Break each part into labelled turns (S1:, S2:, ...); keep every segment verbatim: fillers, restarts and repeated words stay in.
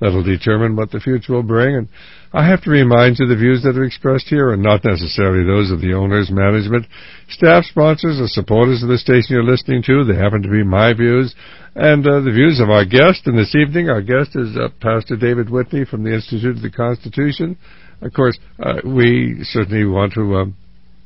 S1: that'll determine what the future will bring. And I have to remind you the views that are expressed here are not necessarily those of the owners, management, staff, sponsors, or supporters of the station you're listening to. They happen to be my views and uh, the views of our guest. And this evening, our guest is uh, Pastor David Whitney from the Institute of the Constitution. Of course, uh, we certainly want to um,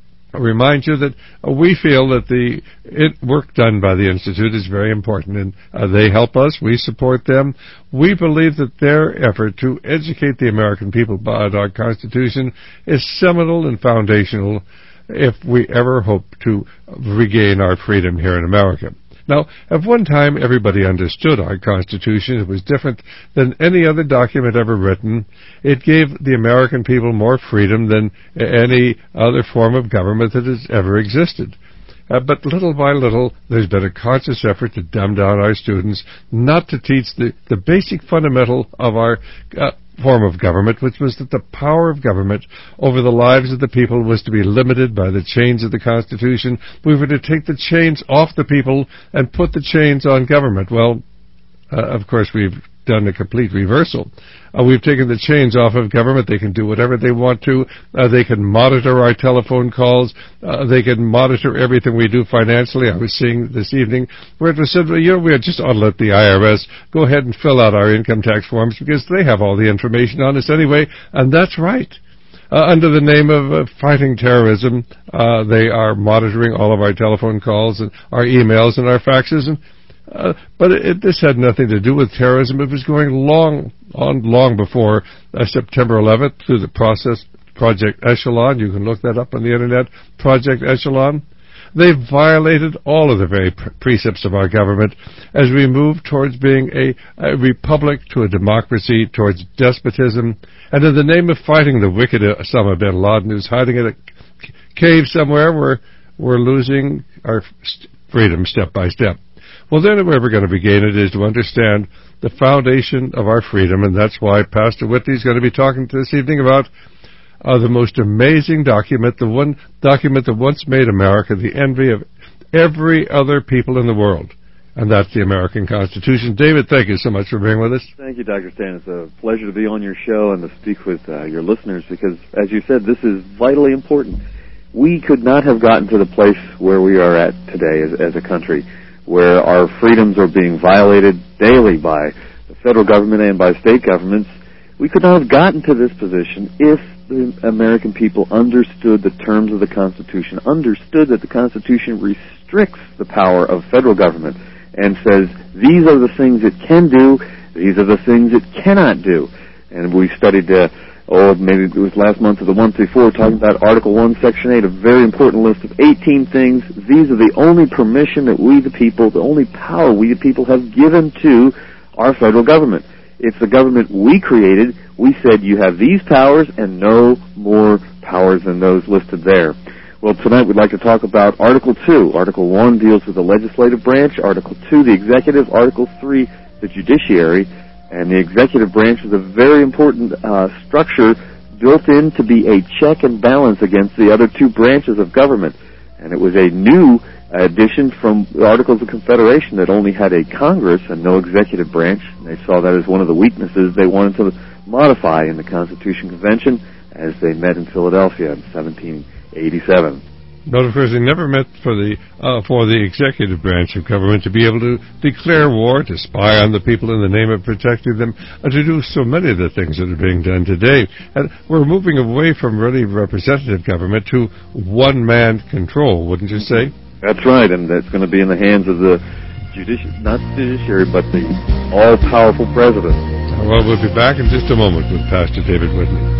S1: remind you that uh, we feel that the it, work done by the Institute is very important, and uh, they help us. We support them. We believe that their effort to educate the American people about our Constitution is seminal and foundational if we ever hope to regain our freedom here in America. Now, at one time, everybody understood our Constitution. It was different than any other document ever written. It gave the American people more freedom than any other form of government that has ever existed. Uh, but little by little, there's been a conscious effort to dumb down our students, not to teach the, the basic fundamental of our uh, form of government, which was that the power of government over the lives of the people was to be limited by the chains of the Constitution. We were to take the chains off the people and put the chains on government. Well, uh, of course, we've done a complete reversal. Uh, we've taken the chains off of government. They can do whatever they want to. Uh, they can monitor our telephone calls. Uh, they can monitor everything we do financially. I was seeing this evening where it was said, well, you know, we just ought to let the I R S go ahead and fill out our income tax forms because they have all the information on us anyway, and that's right. Uh, under the name of uh, fighting terrorism, uh, they are monitoring all of our telephone calls and our emails and our faxes, and Uh, but it, this had nothing to do with terrorism. It was going long on long before uh, September eleventh through the process Project Echelon. You can look that up on the Internet, Project Echelon. They violated all of the very pre- precepts of our government as we move towards being a, a republic to a democracy, towards despotism, and in the name of fighting the wicked Osama bin Laden, who's hiding in a c- cave somewhere, we're, we're losing our st- freedom step by step. Well, the only way we're going to regain it is to understand the foundation of our freedom, and that's why Pastor Whitney is going to be talking this evening about uh, the most amazing document, the one document that once made America the envy of every other people in the world, and that's the American Constitution. David, thank you so much for being with us.
S2: Thank you, Doctor Stan. It's a pleasure to be on your show and to speak with uh, your listeners because, as you said, this is vitally important. We could not have gotten to the place where we are at today as, as a country, where our freedoms are being violated daily by the federal government and by state governments. We could not have gotten to this position if the American people understood the terms of the Constitution, understood that the Constitution restricts the power of federal government and says, these are the things it can do, these are the things it cannot do. And we studied uh, oh, maybe it was last month or the month before, talking about Article one, Section eight, a very important list of eighteen things. These are the only permission that we the people, the only power we the people have given to our federal government. It's the government we created. We said you have these powers and no more powers than those listed there. Well, tonight we'd like to talk about Article two. Article one deals with the legislative branch. Article two, the executive. Article three, the judiciary. And the executive branch is a very important uh, structure built in to be a check and balance against the other two branches of government. And it was a new addition from the Articles of Confederation that only had a Congress and no executive branch. And they saw that as one of the weaknesses they wanted to modify in the Constitution Convention as they met in Philadelphia in seventeen eighty-seven.
S1: But of course, they never met for the uh, for the executive branch of government to be able to declare war, to spy on the people in the name of protecting them, and to do so many of the things that are being done today. And we're moving away from really representative government to one-man control, wouldn't you say?
S2: That's right, and that's going to be in the hands of the judici- not the judiciary, but the all-powerful president.
S1: Well, we'll be back in just a moment with Pastor David Whitney.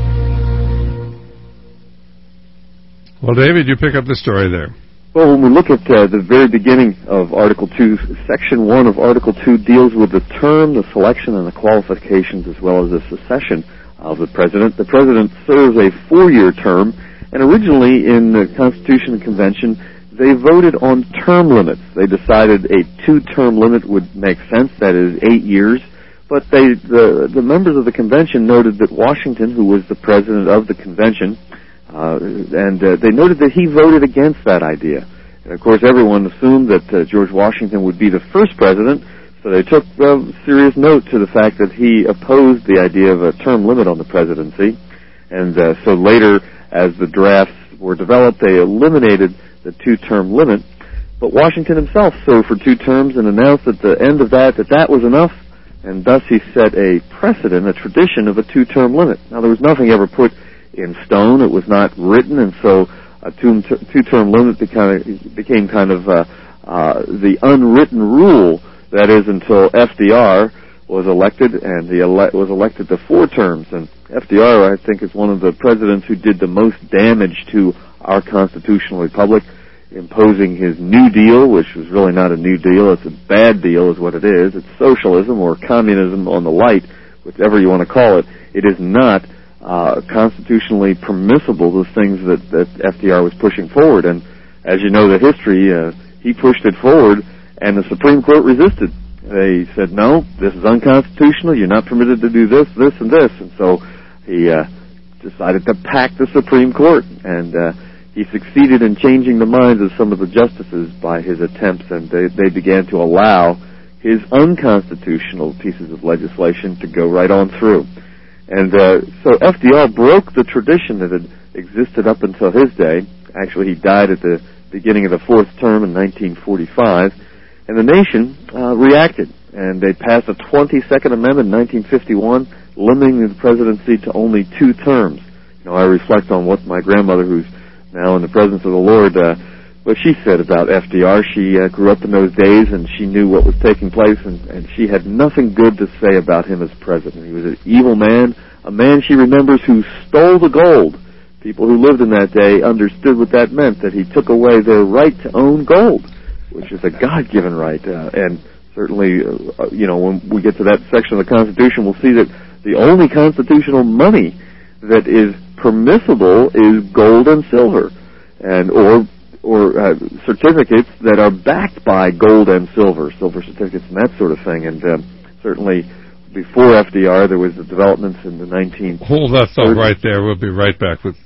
S1: Well, David, you pick up the story there.
S2: Well, when we look at uh, the very beginning of Article two, Section one of Article two deals with the term, the selection, and the qualifications, as well as the succession of the President. The President serves a four-year term, and originally in the Constitution Convention, they voted on term limits. They decided a two-term limit would make sense, that is, eight years, but they, the, the members of the Convention noted that Washington, who was the President of the Convention, Uh, and uh, they noted that he voted against that idea. And of course, everyone assumed that uh, George Washington would be the first president, so So they took uh, serious note to the fact that he opposed the idea of a term limit on the presidency. And uh, so later, as the drafts were developed, they eliminated the two-term limit. But Washington himself served for two terms and announced at the end of that that that was enough, and thus he set a precedent, a tradition of a two-term limit. Now, there was nothing ever put in stone. It was not written, and so a two, two-term limit became, became kind of uh, uh, the unwritten rule. That is, until F D R was elected, and he ele- was elected to four terms. And F D R, I think, is one of the presidents who did the most damage to our constitutional republic, imposing his New Deal, which was really not a New Deal. It's a bad deal is what it is. It's socialism or communism on the light, whichever you want to call it. It is not uh, constitutionally permissible, those things that, that F D R was pushing forward. And as you know the history, uh, he pushed it forward, and the Supreme Court resisted. They said, no, this is unconstitutional. You're not permitted to do this, this, and this. And so he uh, decided to pack the Supreme Court, and uh, he succeeded in changing the minds of some of the justices by his attempts, and they, they began to allow his unconstitutional pieces of legislation to go right on through. And uh, so F D R broke the tradition that had existed up until his day. Actually, he died at the beginning of the fourth term in nineteen forty-five, and the nation uh, reacted, and they passed a twenty-second Amendment in nineteen fifty-one, limiting the presidency to only two terms. You know, I reflect on what my grandmother, who's now in the presence of the Lord, uh, what she said about F D R. She uh, grew up in those days, and she knew what was taking place, and, and she had nothing good to say about him as president. He was an evil man, a man she remembers who stole the gold. People who lived in that day understood what that meant, that he took away their right to own gold, which is a God-given right. Uh, and certainly, uh, you know, when we get to that section of the Constitution, we'll see that the only constitutional money that is permissible is gold and silver, and or or uh, certificates that are backed by gold and silver, silver certificates and that sort of thing. And uh, certainly, before F D R, there was the developments in the nineteen.
S1: Hold that thought right there. We'll be right back with.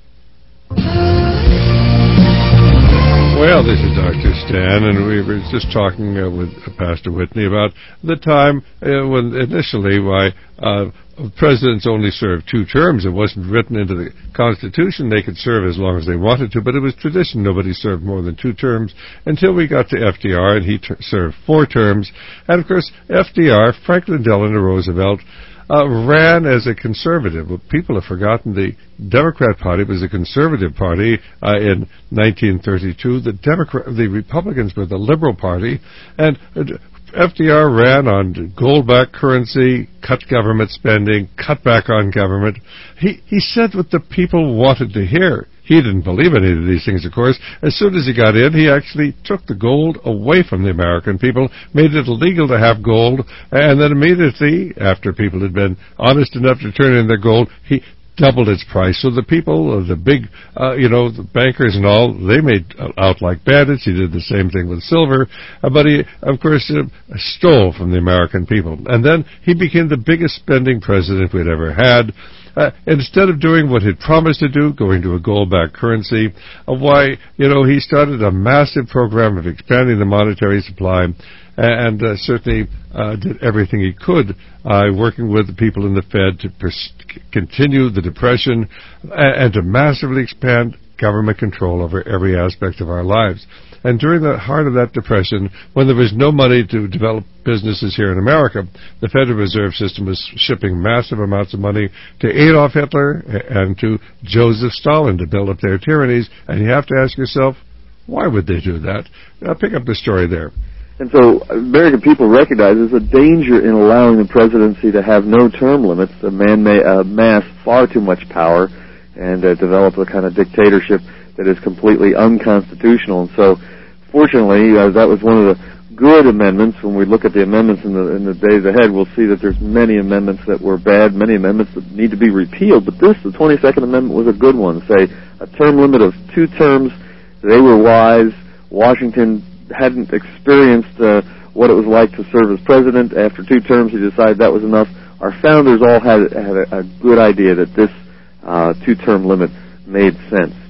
S1: Well, this is Doctor Stan, and we were just talking uh, with Pastor Whitney about the time uh, when initially why uh, presidents only served two terms. It wasn't written into the Constitution. They could serve as long as they wanted to, but it was tradition. Nobody served more than two terms until we got to F D R, and he ter- served four terms. And, of course, F D R, Franklin Delano Roosevelt, Uh, ran as a conservative. Well, people have forgotten the Democrat Party was a conservative party uh, in nineteen thirty-two. The Democrat, the Republicans were the Liberal Party, and uh, F D R ran on gold-backed currency, cut government spending, cut back on government. He he said what the people wanted to hear. He didn't believe any of these things, of course. As soon as he got in, he actually took the gold away from the American people, made it illegal to have gold, and then immediately, after people had been honest enough to turn in their gold, he doubled its price. So the people, the big, uh, you know, the bankers and all, they made out like bandits. He did the same thing with silver, uh, but he, of course, uh, stole from the American people. And then he became the biggest spending president we'd ever had. Uh, instead of doing what he'd promised to do, going to a gold-backed currency, uh, why, you know, he started a massive program of expanding the monetary supply, and uh, certainly uh, did everything he could, uh, working with the people in the Fed to pers- continue the Depression and, and to massively expand government control over every aspect of our lives. And during the heart of that Depression, when there was no money to develop businesses here in America, the Federal Reserve System was shipping massive amounts of money to Adolf Hitler and to Joseph Stalin to build up their tyrannies. And you have to ask yourself, why would they do that? I'll pick up the story there.
S2: And so American people recognize there's a danger in allowing the presidency to have no term limits. A man may amass far too much power and uh, develop a kind of dictatorship that is completely unconstitutional. And so, fortunately, uh, that was one of the good amendments. When we look at the amendments in the in the days ahead, we'll see that there's many amendments that were bad, many amendments that need to be repealed. But this, the twenty-second Amendment, was a good one. Say, a term limit of two terms. They were wise. Washington hadn't experienced uh, what it was like to serve as president. After two terms, he decided that was enough. Our founders all had, had a, a good idea that this uh, two-term limit made sense.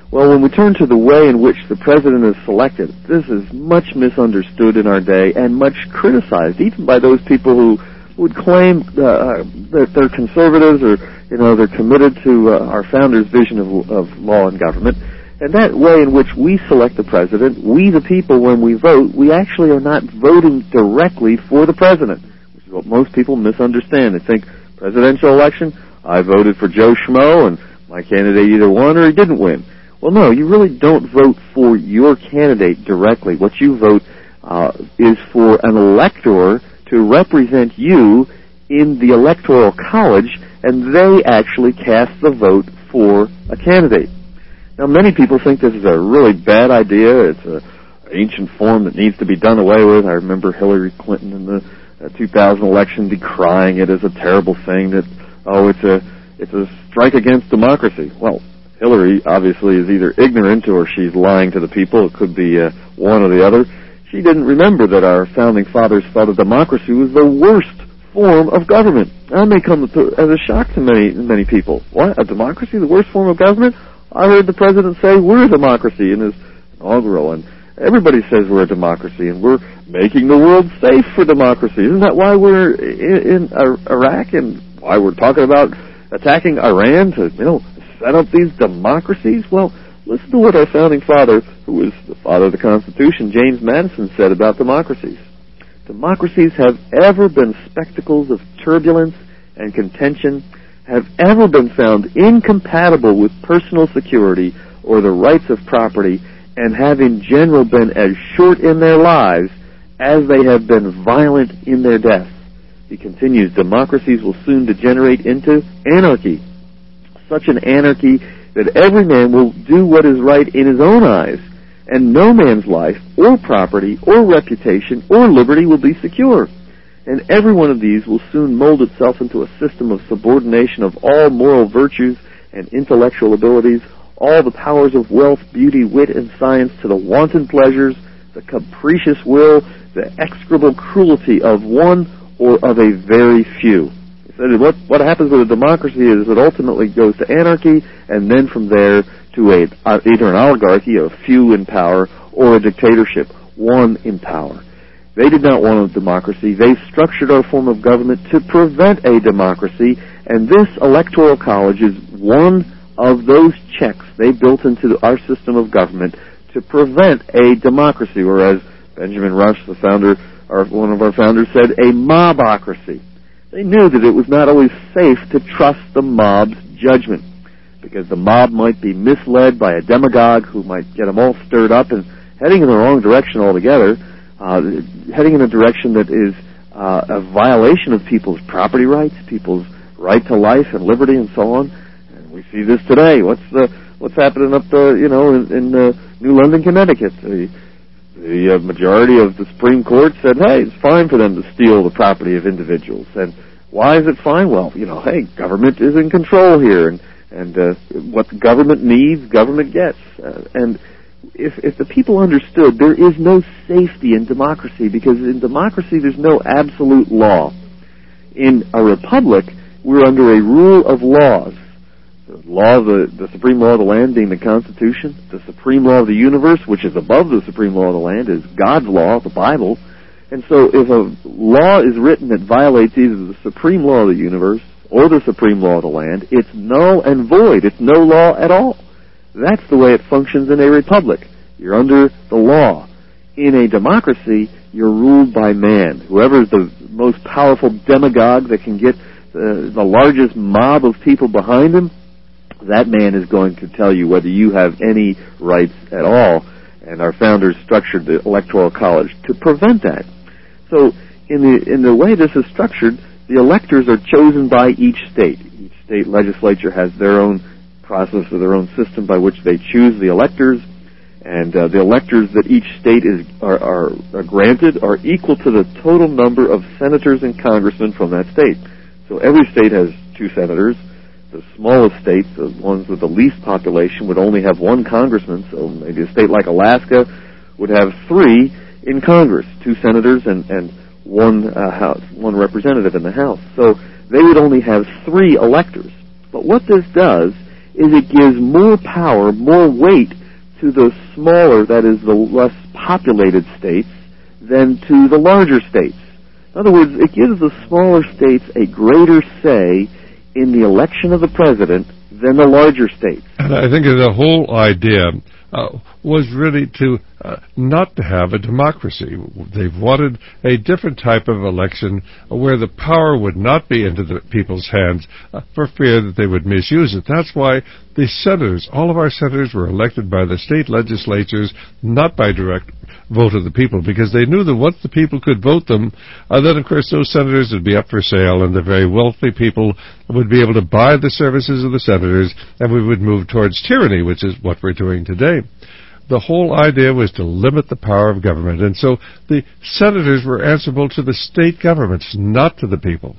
S2: Well, when we turn to the way in which the president is selected, this is much misunderstood in our day and much criticized, even by those people who would claim uh, that they're conservatives or, you know, they're committed to uh, our founders' vision of, of law and government. And that way in which we select the president, we the people, when we vote, we actually are not voting directly for the president, which is what most people misunderstand. They think, presidential election, I voted for Joe Schmo, and my candidate either won or he didn't win. Well, no, you really don't vote for your candidate directly. What you vote uh, is for an elector to represent you in the Electoral College, and they actually cast the vote for a candidate. Now, many people think this is a really bad idea. It's an ancient form that needs to be done away with. I remember Hillary Clinton in the uh, two thousand election decrying it as a terrible thing that, oh, it's a it's a strike against democracy. Well, Hillary obviously is either ignorant or she's lying to the people. It could be uh, one or the other. She didn't remember that our founding fathers thought a democracy was the worst form of government. That may come as a shock to many many people. What? A democracy, the worst form of government? I heard the president say we're a democracy in his inaugural, and everybody says we're a democracy, and we're making the world safe for democracy. Isn't that why we're in, in Iraq and why we're talking about attacking Iran to, you know, set up these democracies? Well, listen to what our founding father, who was the father of the Constitution, James Madison, said about democracies. Democracies have ever been spectacles of turbulence and contention, have ever been found incompatible with personal security or the rights of property, and have in general been as short in their lives as they have been violent in their deaths. He continues, democracies will soon degenerate into anarchy, such an anarchy that every man will do what is right in his own eyes, and no man's life or property or reputation or liberty will be secure. And every one of these will soon mold itself into a system of subordination of all moral virtues and intellectual abilities, all the powers of wealth, beauty, wit, and science to the wanton pleasures, the capricious will, the execrable cruelty of one or of a very few. He said what, what happens with a democracy is it ultimately goes to anarchy, and then from there to a, either an oligarchy, a few in power, or a dictatorship, one in power. They did not want a democracy. They structured our form of government to prevent a democracy, and this Electoral College is one of those checks they built into our system of government to prevent a democracy, whereas Benjamin Rush, the founder, or one of our founders, said a mobocracy. They knew that it was not always safe to trust the mob's judgment, because the mob might be misled by a demagogue who might get them all stirred up and heading in the wrong direction altogether, uh, heading in a direction that is uh, a violation of people's property rights, people's right to life and liberty, and so on. And we see this today. What's the what's happening up the you know in, in uh, New London, Connecticut? The, the uh, majority of the Supreme Court said, hey, it's fine for them to steal the property of individuals. And why is it fine? Well, you know, hey, government is in control here, and and uh, what the government needs, government gets. Uh, and if if the people understood, there is no safety in democracy, because in democracy there's no absolute law. In a republic, we're under a rule of laws. The law of the, the supreme law of the land being the Constitution, the supreme law of the universe, which is above the supreme law of the land, is God's law, the Bible. And so if a law is written that violates either the supreme law of the universe or the supreme law of the land, it's null and void. It's no law at all. That's the way it functions in a republic. You're under the law. In a democracy, you're ruled by man. Whoever is the most powerful demagogue that can get the, the largest mob of people behind him, that man is going to tell you whether you have any rights at all. And our founders structured the Electoral College to prevent that. So in the in the way this is structured, the electors are chosen by each state. Each state legislature has their own process or their own system by which they choose the electors, and uh, the electors that each state is are, are, are granted are equal to the total number of senators and congressmen from that state. So every state has two senators. The smallest states, the ones with the least population, would only have one congressman. So maybe a state like Alaska would have three in Congress, two senators and, and one uh, house, one representative in the House. So they would only have three electors. But what this does is it gives more power, more weight to the smaller, that is, the less populated states, than to the larger states. In other words, it gives the smaller states a greater say in the election of the president than the larger states.
S1: And I think the whole idea uh, was really to uh, not to have a democracy. They've wanted a different type of election where the power would not be into the people's hands uh, for fear that they would misuse it. That's why the senators, all of our senators were elected by the state legislatures, not by direct vote of the people, because they knew that once the people could vote them, uh, then of course those senators would be up for sale, and the very wealthy people would be able to buy the services of the senators, and we would move towards tyranny, which is what we're doing today. The whole idea was to limit the power of government, and so the senators were answerable to the state governments, not to the people.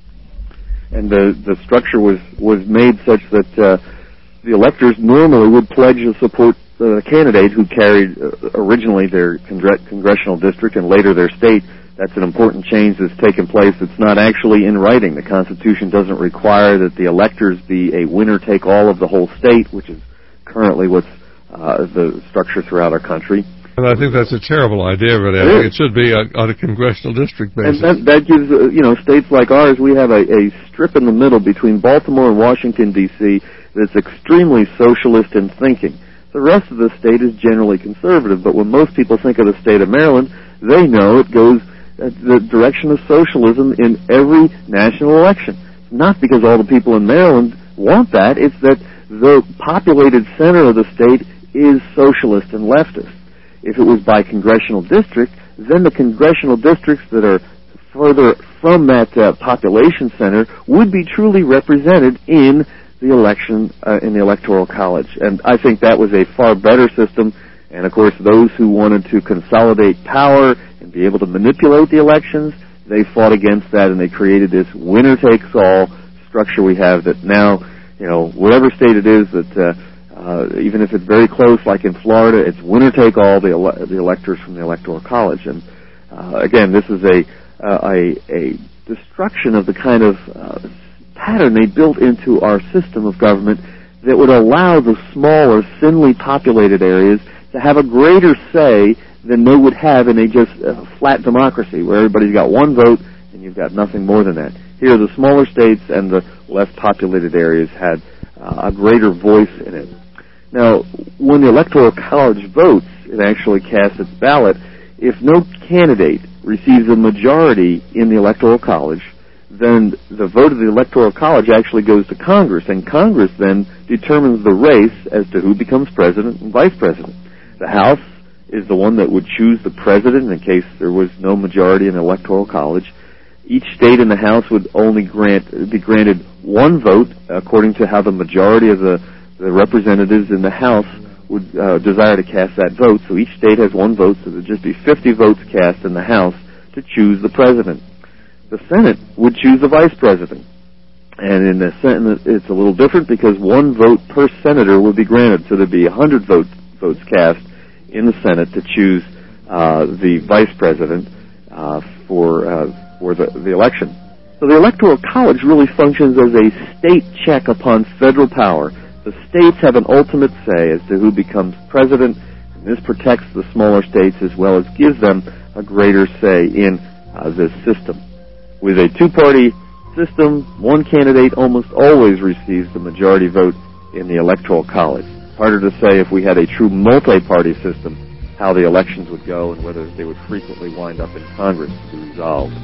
S2: And the, the structure was, was made such that uh, the electors normally would pledge to support the candidate who carried uh, originally their congr- congressional district and later their state. That's an important change that's taken place. It's not actually in writing. The Constitution doesn't require that the electors be a winner-take-all of the whole state, which is currently what's uh, the structure throughout our country.
S1: And I think that's a terrible idea, really. I think it should be a, on a congressional district basis.
S2: And that, that gives, uh, you know, states like ours, we have a, a strip in the middle between Baltimore and Washington, D C that's extremely socialist in thinking. The rest of the state is generally conservative, but when most people think of the state of Maryland, they know it goes the direction of socialism in every national election. It's not because all the people in Maryland want that, it's that the populated center of the state is socialist and leftist. If it was by congressional district, then the congressional districts that are further from that uh, population center would be truly represented in the election, uh, in the Electoral College. And I think that was a far better system. And, of course, those who wanted to consolidate power and be able to manipulate the elections, they fought against that, and they created this winner-takes-all structure we have that now, you know, whatever state it is, that uh, uh, even if it's very close, like in Florida, it's winner-take-all, the, ele- the electors from the Electoral College. And, uh, again, this is a, uh, a, a destruction of the kind of uh, pattern they built into our system of government that would allow the smaller, thinly populated areas to have a greater say than they would have in a just uh, flat democracy where everybody's got one vote and you've got nothing more than that. Here, the smaller states and the less populated areas had uh, a greater voice in it. Now, when the Electoral College votes, it actually casts its ballot. If no candidate receives a majority in the Electoral College, then the vote of the Electoral College actually goes to Congress, and Congress then determines the race as to who becomes president and vice president. The House is the one that would choose the president in case there was no majority in the Electoral College. Each state in the House would only grant be granted one vote according to how the majority of the, the representatives in the House would uh, desire to cast that vote. So each state has one vote, so there would just be fifty votes cast in the House to choose the president. The Senate would choose the vice president. And in the Senate, it's a little different because one vote per senator would be granted. So there'd be one hundred votes, votes cast in the Senate to choose uh, the vice president uh, for, uh, for the, the election. So the Electoral College really functions as a state check upon federal power. The states have an ultimate say as to who becomes president, and this protects the smaller states as well as gives them a greater say in uh, this system. With a two-party system, one candidate almost always receives the majority vote in the Electoral College. Harder to say if we had a true multi-party system how the elections would go and whether they would frequently wind up in Congress to be resolved.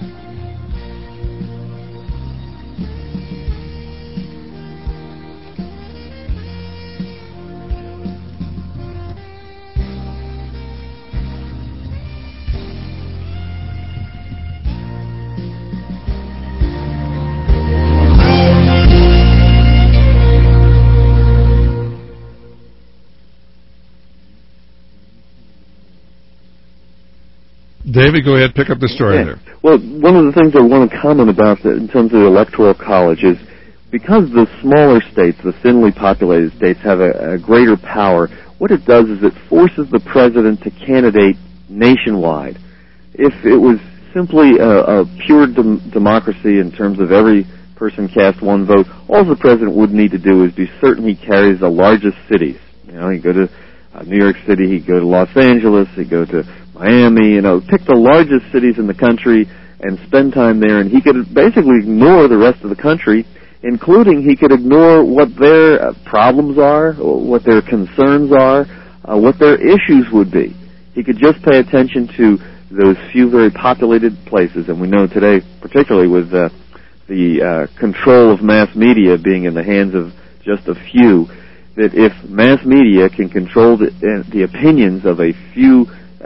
S1: David, go ahead, pick up the story
S2: yeah.
S1: there.
S2: Well, one of the things I want to comment about the, in terms of the Electoral College is because the smaller states, the thinly populated states, have a, a greater power, what it does is it forces the president to candidate nationwide. If it was simply a, a pure dem- democracy in terms of every person cast one vote. All the president would need to do is be certain he carries the largest cities. You know, he'd go to uh, New York City, he'd go to Los Angeles, he'd go to Miami, you know, pick the largest cities in the country and spend time there, and he could basically ignore the rest of the country, including he could ignore what their uh, problems are, what their concerns are, uh, what their issues would be. He could just pay attention to those few very populated places, and we know today, particularly with uh, the uh, control of mass media being in the hands of just a few, that if mass media can control the, uh, the opinions of a few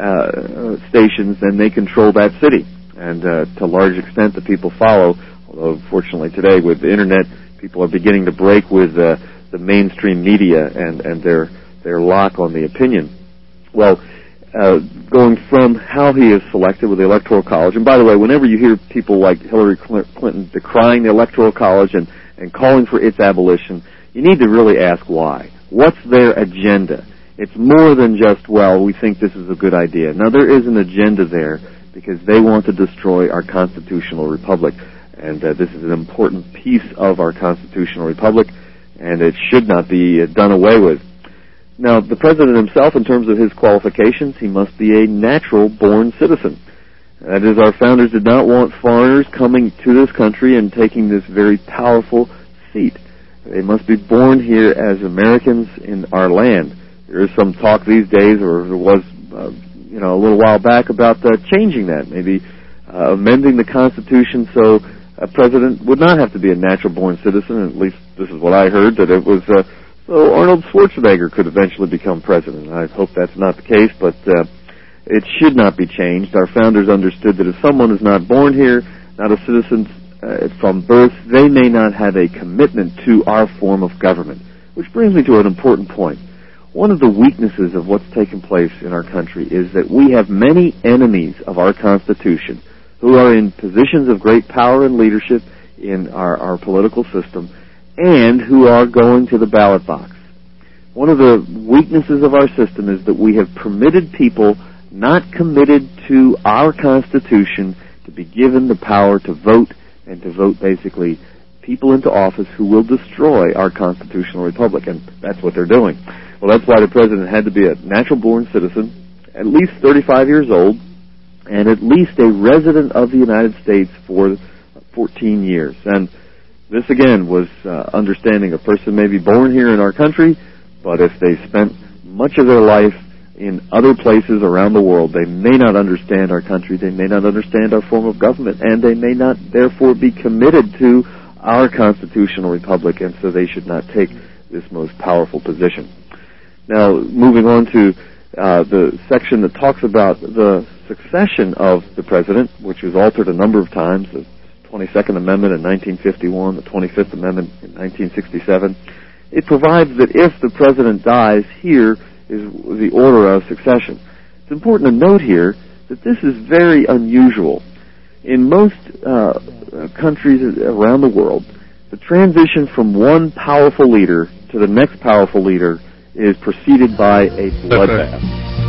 S2: uh, stations, then they control that city. And uh, to a large extent, the people follow, although fortunately today with the Internet, people are beginning to break with uh, the mainstream media and, and their, their lock on the opinion. Well, uh, going from how he is selected with the Electoral College, and by the way, whenever you hear people like Hillary Clinton decrying the Electoral College and, and calling for its abolition, you need to really ask why. What's their agenda? It's more than just, well, we think this is a good idea. Now, there is an agenda there because they want to destroy our constitutional republic, and uh, this is an important piece of our constitutional republic, and it should not be uh, done away with. Now, the president himself, in terms of his qualifications, he must be a natural-born citizen. That is, our founders did not want foreigners coming to this country and taking this very powerful seat. They must be born here as Americans in our land. There is some talk these days, or there was, uh, you know, a little while back about uh, changing that, maybe uh, amending the Constitution so a president would not have to be a natural-born citizen. At least this is what I heard, that it was uh, so Arnold Schwarzenegger could eventually become president. I hope that's not the case, but uh, it should not be changed. Our founders understood that if someone is not born here, not a citizen uh, from birth, they may not have a commitment to our form of government. Which brings me to an important point. One of the weaknesses of what's taken place in our country is that we have many enemies of our Constitution who are in positions of great power and leadership in our, our political system and who are going to the ballot box. One of the weaknesses of our system is that we have permitted people not committed to our Constitution to be given the power to vote and to vote basically people into office who will destroy our constitutional republic, and that's what they're doing. Well, that's why the president had to be a natural-born citizen, at least thirty-five years old, and at least a resident of the United States for fourteen years. And this, again, was uh, understanding a person may be born here in our country, but if they spent much of their life in other places around the world, they may not understand our country, they may not understand our form of government, and they may not, therefore, be committed to our constitutional republic, and so they should not take this most powerful position. Now, moving on to uh, the section that talks about the succession of the president, which was altered a number of times, the twenty-second Amendment in nineteen fifty-one, the twenty-fifth Amendment in nineteen sixty-seven, it provides that if the president dies, here is the order of succession. It's important to note here that this is very unusual. In most uh, countries around the world, the transition from one powerful leader to the next powerful leader is preceded by a bloodbath.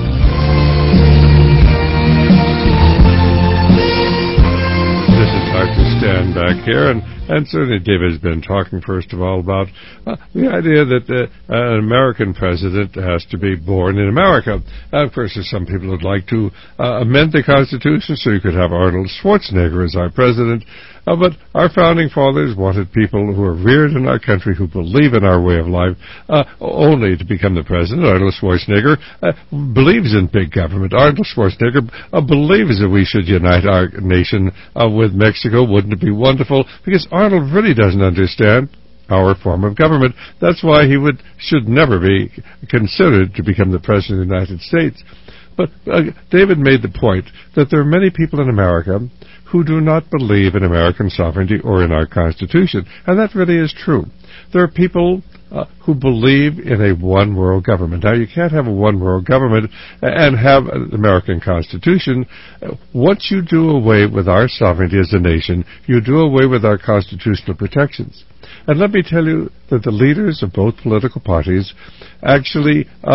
S1: This is Doctor Stan back here, and, and certainly David has been talking, first of all, about uh, the idea that uh, an American president has to be born in America. Uh, of course, there's some people who would like to uh, amend the Constitution so you could have Arnold Schwarzenegger as our president. Uh, but our founding fathers wanted people who are reared in our country, who believe in our way of life, uh, only to become the president. Arnold Schwarzenegger uh, believes in big government. Arnold Schwarzenegger uh, believes that we should unite our nation uh, with Mexico. Wouldn't it be wonderful? Because Arnold really doesn't understand our form of government. That's why he would should never be considered to become the president of the United States. But uh, David made the point that there are many people in America who do not believe in American sovereignty or in our Constitution. And that really is true. There are people uh, who believe in a one-world government. Now, you can't have a one-world government and have an American Constitution. Once you do away with our sovereignty as a nation, you do away with our constitutional protections. And let me tell you that the leaders of both political parties actually uh,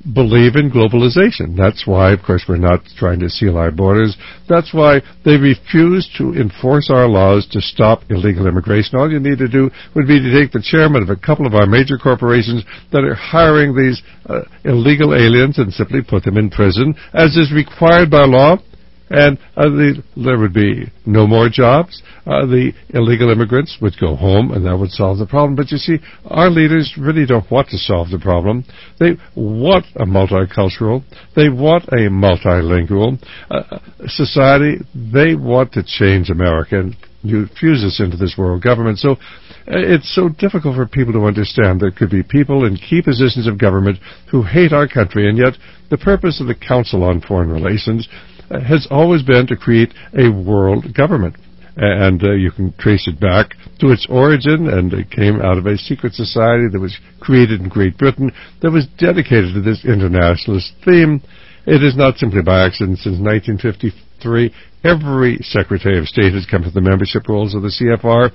S1: believe in globalization. That's why, of course, we're not trying to seal our borders. That's why they refuse to enforce our laws to stop illegal immigration. All you need to do would be to take the chairman of a couple of our major corporations that are hiring these uh, illegal aliens and simply put them in prison, as is required by law. And uh, the, there would be no more jobs. Uh, the illegal immigrants would go home, and that would solve the problem. But you see, our leaders really don't want to solve the problem. They want a multicultural, they want a multilingual uh, society. They want to change America and fuse us into this world government. So uh, it's so difficult for people to understand there could be people in key positions of government who hate our country, and yet the purpose of the Council on Foreign Relations has always been to create a world government. And uh, you can trace it back to its origin, and it came out of a secret society that was created in Great Britain that was dedicated to this internationalist theme. It is not simply by accident. Since nineteen fifty-three, every Secretary of State has come to the membership roles of the C F R.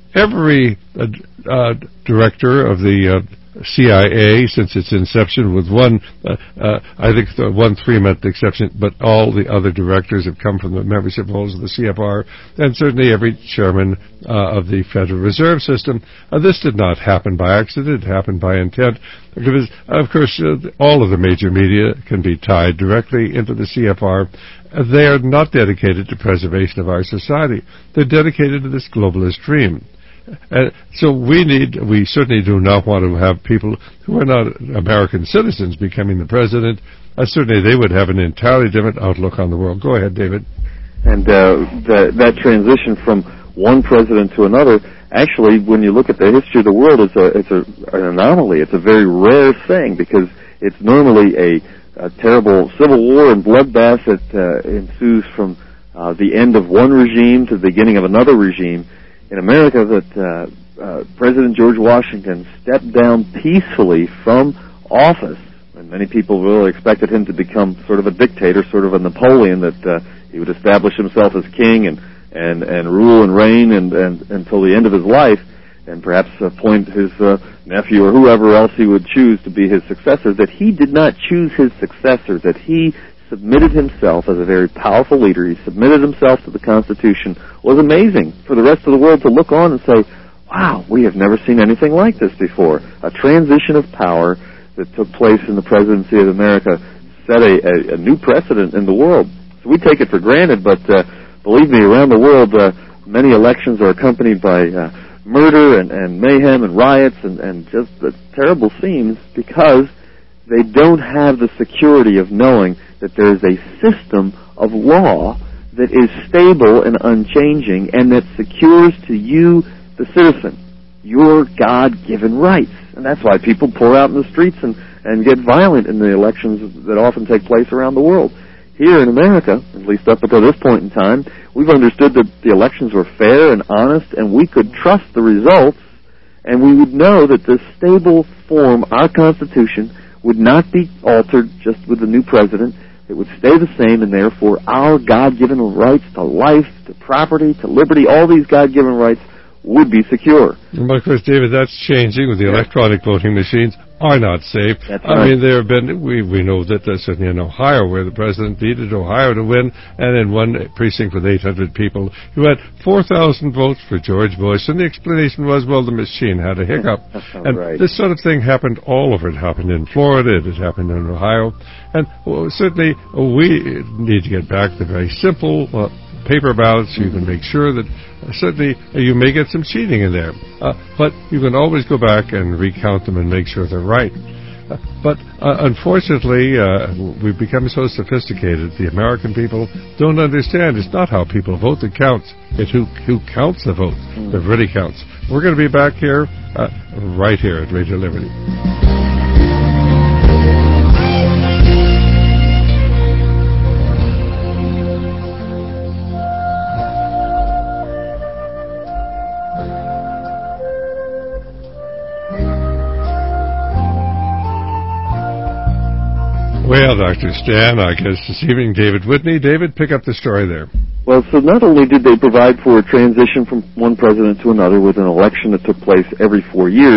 S1: Every uh, uh, director of the uh, C I A, since its inception, with one, uh, uh, I think the one three-month exception, but all the other directors have come from the membership roles of the C F R, and certainly every chairman uh, of the Federal Reserve System. Uh, this did not happen by accident. It happened by intent. Because, of course, uh, all of the major media can be tied directly into the C F R. Uh, they are not dedicated to preservation of our society. They're dedicated to this globalist dream. Uh, so we need, we certainly do not want to have people who are not American citizens becoming the president. Uh, certainly they would have an entirely different outlook on the world. Go ahead, David.
S2: And uh, the, that transition from one president to another, actually, when you look at the history of the world, it's, a, it's a, an anomaly. It's a very rare thing because it's normally a, a terrible civil war and bloodbath that uh, ensues from uh, the end of one regime to the beginning of another regime. In America, that uh, uh, President George Washington stepped down peacefully from office, and many people really expected him to become sort of a dictator, sort of a Napoleon, that uh, he would establish himself as king and and, and rule and reign and, and until the end of his life, and perhaps appoint his uh, nephew or whoever else he would choose to be his successor. That he did not choose his successor, that he submitted himself as a very powerful leader. He submitted himself to the Constitution. Was amazing for the rest of the world to look on and say, wow, we have never seen anything like this before. A transition of power that took place in the presidency of America set a, a, a new precedent in the world. So we take it for granted, but uh, believe me, around the world, uh, many elections are accompanied by uh, murder and, and mayhem and riots and, and just the terrible scenes because they don't have the security of knowing that there is a system of law that is stable and unchanging and that secures to you, the citizen, your God-given rights. And that's why people pour out in the streets and, and get violent in the elections that often take place around the world. Here in America, at least up until this point in time, we've understood that the elections were fair and honest and we could trust the results, and we would know that this stable form, our Constitution, would not be altered just with the new president. It would stay the same, and therefore our God-given rights to life, to property, to liberty, all these God-given rights would be secure.
S1: Well, of course, David, that's changing with the yeah. electronic voting machines are not safe.
S2: That's
S1: I
S2: right.
S1: mean, there have been, we, we know that uh, certainly in Ohio, where the president needed Ohio to win, and in one precinct with eight hundred people, you had four thousand votes for George Bush, and the explanation was, well, the machine had a hiccup. And
S2: right.
S1: this sort of thing happened all over. It happened in Florida, it happened in Ohio, and well, certainly we need to get back to very simple uh, paper ballots so you can make sure that uh, certainly uh, you may get some cheating in there, uh, but you can always go back and recount them and make sure they're right. Uh, but uh, unfortunately, uh, we've become so sophisticated, the American people don't understand. It's not how people vote that counts. It's who, who counts the vote that really counts. We're going to be back here, uh, right here at Radio Liberty. Well, Doctor Stan, I guess this evening, David Whitney. David, pick up the story there.
S2: Well, so not only did they provide for a transition from one president to another with an election that took place every four years,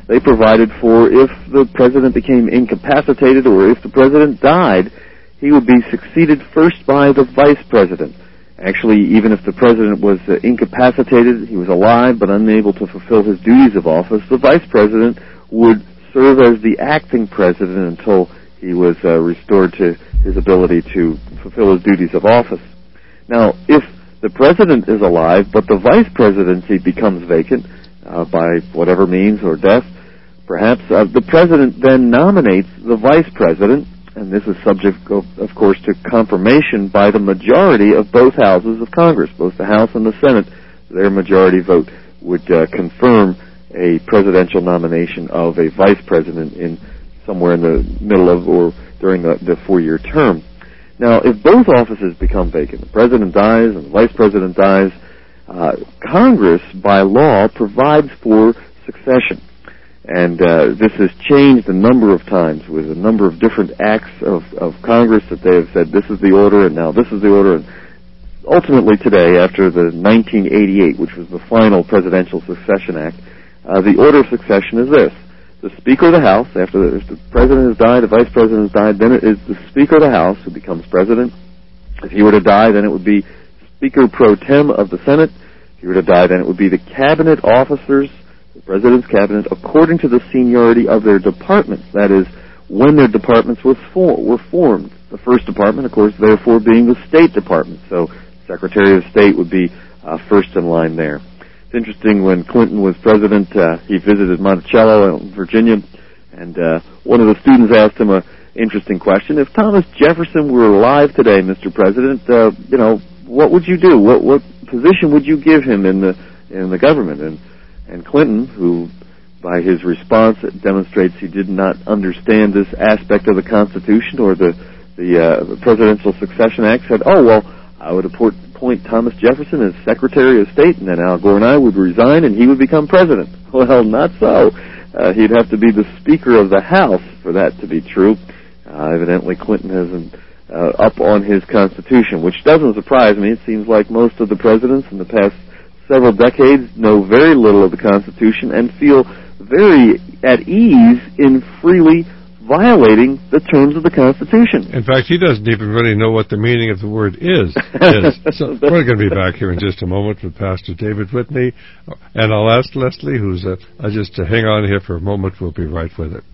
S2: they provided for if the president became incapacitated or if the president died, he would be succeeded first by the vice president. Actually, even if the president was uh, incapacitated, he was alive but unable to fulfill his duties of office, the vice president would serve as the acting president until he was uh, restored to his ability to fulfill his duties of office. Now, if the president is alive but the vice presidency becomes vacant uh, by whatever means or death, perhaps uh, the president then nominates the vice president, and this is subject, of, of course, to confirmation by the majority of both houses of Congress, both the House and the Senate. Their majority vote would uh, confirm a presidential nomination of a vice president in somewhere in the middle of or during the, the four-year term. Now, if both offices become vacant, the president dies and the vice president dies, uh, Congress, by law, provides for succession. And uh, this has changed a number of times with a number of different acts of, of Congress that they have said, this is the order, and now this is the order. And ultimately today, after the nineteen eighty-eight, which was the final Presidential Succession Act, uh, the order of succession is this. The Speaker of the House, after the, if the President has died, the Vice President has died, then it is the Speaker of the House who becomes President. If he were to die, then it would be Speaker pro tem of the Senate. If he were to die, then it would be the Cabinet officers, the President's Cabinet, according to the seniority of their departments. That is, when their departments was for, were formed. The first department, of course, therefore being the State Department. So Secretary of State would be uh, first in line there. It's interesting, when Clinton was president, uh, he visited Monticello in Virginia, and uh, one of the students asked him an interesting question. If Thomas Jefferson were alive today, Mister President, uh, you know, what would you do? What what position would you give him in the in the government? And and Clinton, who by his response demonstrates he did not understand this aspect of the Constitution or the the uh, Presidential Succession Act, said, "Oh well, I would appoint Thomas Jefferson as Secretary of State, and then Al Gore and I would resign, and he would become president." Well, not so. Uh, he'd have to be the Speaker of the House for that to be true. Uh, evidently, Clinton hasn't uh, up on his Constitution, which doesn't surprise me. It seems like most of the presidents in the past several decades know very little of the Constitution and feel very at ease in freely violating the terms of the Constitution.
S1: In fact, he doesn't even really know what the meaning of the word is. is. So we're going to be back here in just a moment with Pastor David Whitney, and I'll ask Leslie, who's uh, uh, just to hang on here for a moment. We'll be right with it.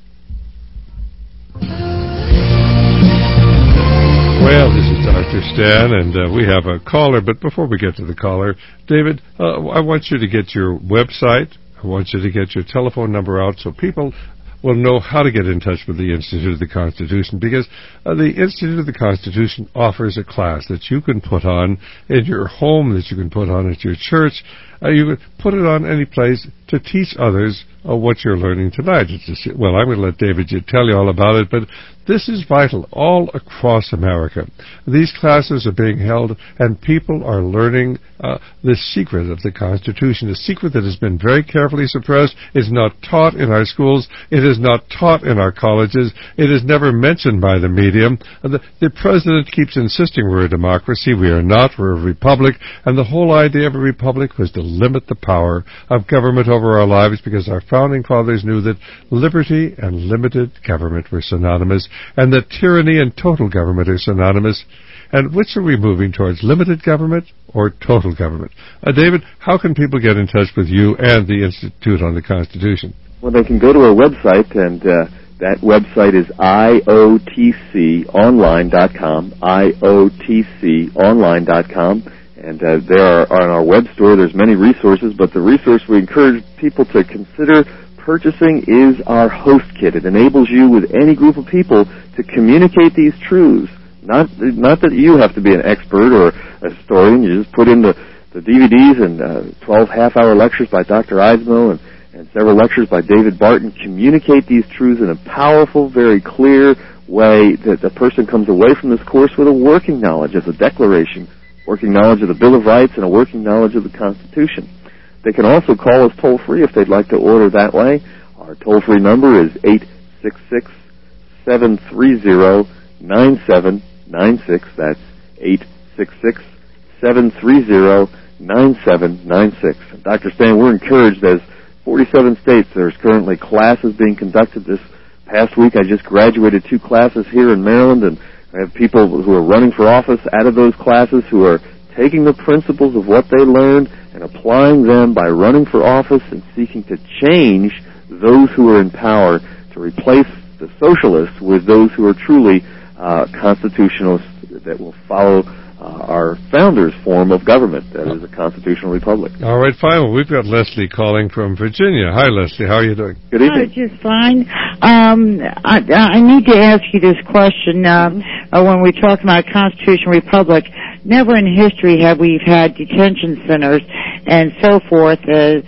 S1: Well, this is Doctor Stan, and uh, we have a caller, but before we get to the caller, David, uh, I want you to get your website. I want you to get your telephone number out so people will know how to get in touch with the Institute of the Constitution, because uh, the Institute of the Constitution offers a class that you can put on in your home, that you can put on at your church. Uh, you can put it on any place to teach others uh, what you're learning tonight. It's just, well, I'm going to let David tell you all about it, but this is vital all across America. These classes are being held, and people are learning uh, the secret of the Constitution, a secret that has been very carefully suppressed, is not taught in our schools, it is not taught in our colleges, it is never mentioned by the media. Uh, the, the president keeps insisting we're a democracy. We are not. We're a republic, and the whole idea of a republic was to limit the power of government over our lives, because our founding fathers knew that liberty and limited government were synonymous, and that tyranny and total government are synonymous. And which are we moving towards, limited government or total government? Uh, David, how can people get in touch with you and the Institute on the Constitution?
S2: Well, they can go to our website, and uh, that website is I O T C online dot com, I O T C online dot com. And uh, there are, on our web store, there's many resources, but the resource we encourage people to consider purchasing is our host kit. It enables you with any group of people to communicate these truths. Not not that you have to be an expert or a historian. You just put in the, the D V Ds and uh, twelve half-hour lectures by Doctor Eidsmoe and, and several lectures by David Barton. Communicate these truths in a powerful, very clear way that the person comes away from this course with a working knowledge of the Declaration, working knowledge of the Bill of Rights, and a working knowledge of the Constitution. They can also call us toll-free if they'd like to order that way. Our toll-free number is eight six six, seven three zero, nine seven nine six. That's eight six six, seven three zero, nine seven nine six. Doctor Stan, we're encouraged as forty-seven states, there's currently classes being conducted. This past week, I just graduated two classes here in Maryland, and I have people who are running for office out of those classes who are taking the principles of what they learned and applying them by running for office and seeking to change those who are in power to replace the socialists with those who are truly uh, constitutionalists that will follow uh, our founders' form of government, that is a constitutional republic.
S1: All right, fine. Well, we've got Leslie calling from Virginia. Hi, Leslie. How are you doing?
S2: Good evening.
S3: Oh, just fine. Um, I, I need to ask you this question. Uh, uh, when we talk about constitutional republic, never in history have we had detention centers and so forth. Uh,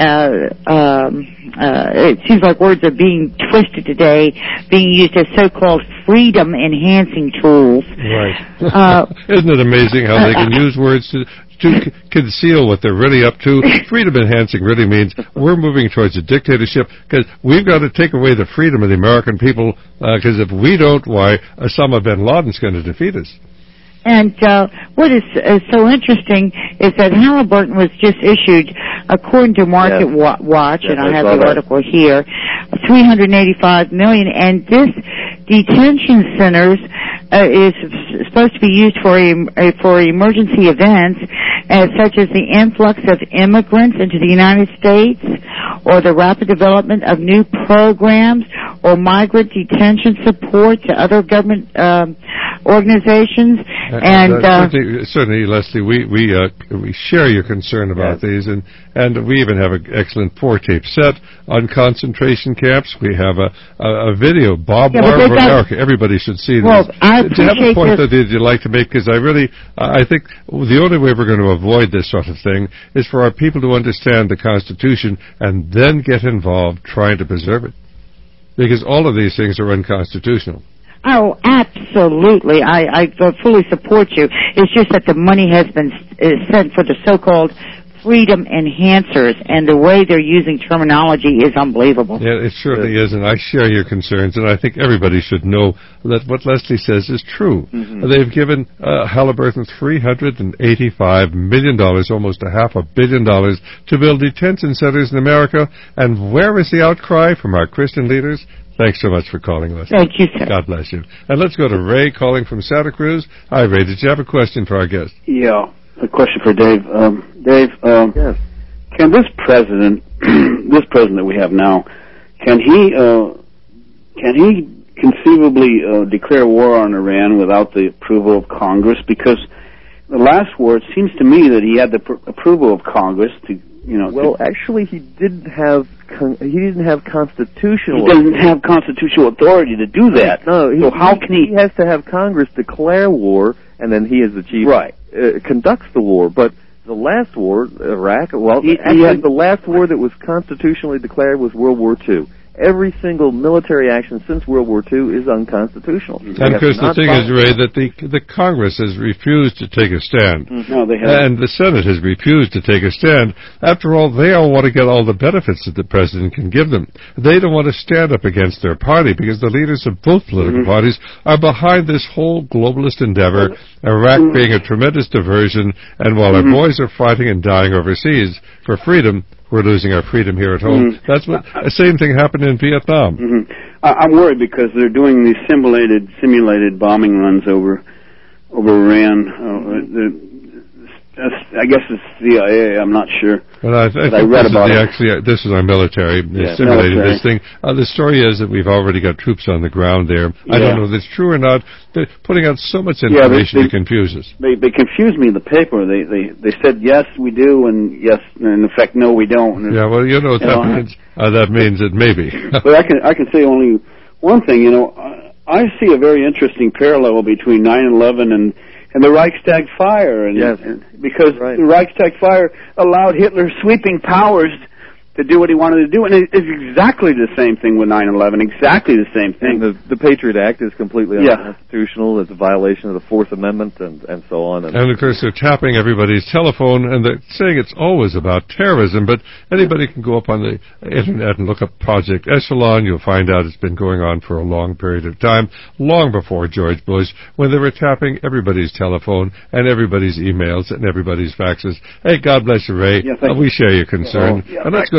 S3: uh, um, uh, it seems like words are being twisted today, being used as so-called freedom-enhancing tools.
S1: Right.
S3: Uh,
S1: Isn't it amazing how they can use words to to c- conceal what they're really up to? Freedom enhancing really means we're moving towards a dictatorship because we've got to take away the freedom of the American people, because uh, if we don't, why, Osama bin Laden's going to defeat us.
S3: And uh, what is uh, so interesting is that Halliburton was just issued, according to Market
S2: yes.
S3: Wa- Watch,
S2: yes,
S3: and I,
S2: I
S3: have
S2: saw
S3: the
S2: that.
S3: article here, three hundred eighty-five million dollars. And this detention centers uh, is supposed to be used for em- uh, for emergency events, uh, such as the influx of immigrants into the United States, or the rapid development of new programs, or migrant detention support to other government um, organizations. And
S1: uh,
S3: uh,
S1: certainly, certainly, Leslie, we we uh, we share your concern about
S2: yes.
S1: these, and and we even have an excellent four-tape set on concentration camps. We have a a, a video, Bob
S3: Yeah,
S1: Barr of
S3: got-
S1: America. Everybody should see this.
S3: Well, I
S1: Do you have a
S3: appreciate
S1: point
S3: this.
S1: that you'd like to make? Because I really, uh, I think the only way we're going to avoid this sort of thing is for our people to understand the Constitution and then get involved trying to preserve it. Because all of these things are unconstitutional.
S3: Oh, absolutely. I, I fully support you. It's just that the money has been is sent for the so-called freedom enhancers, and the way they're using terminology is unbelievable.
S1: Yeah, it certainly is, and I share your concerns, and I think everybody should know that what Leslie says is true. Mm-hmm. They've given uh, Halliburton three hundred eighty-five million dollars, almost a half a billion dollars, to build detention centers in America, and where is the outcry from our Christian leaders? Thanks so much for calling, Leslie.
S3: Thank you, sir.
S1: God bless you. And let's go to Ray calling from Santa Cruz. Hi, Ray. Did you have a question for our guest?
S4: Yeah, a question for Dave. Um, Dave, um,
S2: Yes.
S4: can this president, this president that we have now, can he uh, can he conceivably uh, declare war on Iran without the approval of Congress? Because the last war, it seems to me that he had the pr- approval of Congress to, you know.
S2: Well,
S4: to,
S2: actually, he didn't have con- he didn't have constitutional.
S4: he doesn't have constitutional authority to do that.
S2: No, he,
S4: so how can he?
S2: He has to have Congress declare war, and then he, as the chief,
S4: Right.
S2: uh, conducts the war. But the last war, Iraq, well,
S4: He- he
S2: actually,
S4: had-
S2: the last war that was constitutionally declared was World War Two. Every single military action since World War Two is unconstitutional.
S1: And of course, the thing is, Ray, that the the Congress has refused to take a stand,
S4: Mm-hmm. No, they haven't.
S1: and the Senate has refused to take a stand. After all, they all want to get all the benefits that the president can give them. They don't want to stand up against their party because the leaders of both political
S4: Mm-hmm.
S1: parties are behind this whole globalist endeavor. Iraq
S4: Mm-hmm.
S1: being a tremendous diversion, and while
S4: Mm-hmm.
S1: our boys are fighting and dying overseas for freedom, we're losing our freedom here at home.
S4: Mm-hmm.
S1: That's what the same thing happened in Vietnam.
S4: Mm-hmm. I, I'm worried because they're doing these simulated simulated bombing runs over over Iran. Uh, the, that's, I guess it's C I A. I'm not sure.
S1: Well, I, I,
S4: But I
S1: think
S4: read
S1: this
S4: about
S1: is the,
S4: it.
S1: actually, uh, this is our military
S2: Yeah,
S1: simulated
S4: military.
S1: this thing. Uh, the story is that we've already got troops on the ground there. I
S4: Yeah.
S1: don't know if it's true or not. They're putting out so much
S4: Yeah, they-
S1: information
S4: they-
S1: to confuse us.
S4: They they confused me in the paper. They they they said yes we do and yes and in fact no we don't. And
S1: Yeah, well, you know what
S4: You
S1: that
S4: know,
S1: means. Uh, that means that maybe.
S4: But I can I can say only one thing. You know, I, I see a very interesting parallel between nine eleven and and the Reichstag fire, and,
S2: Yes.
S4: and because
S2: Right.
S4: the Reichstag fire allowed Hitler's sweeping powers to do what he wanted to do, and it, it's exactly the same thing with nine eleven. Exactly the same thing.
S2: And the, the Patriot Act is completely
S4: Yeah.
S2: unconstitutional. It's a violation of the Fourth Amendment, and, and so on. And,
S1: And of course, they're tapping everybody's telephone, and they're saying it's always about terrorism. But anybody can go up on the internet and look up Project Echelon. You'll find out it's been going on for a long period of time, long before George Bush, when they were tapping everybody's telephone and everybody's emails and everybody's faxes. Hey, God bless you, Ray.
S4: Yeah, thank
S1: uh, we share your concern.
S4: Yeah. Yeah,
S1: and let's
S4: thank-
S1: go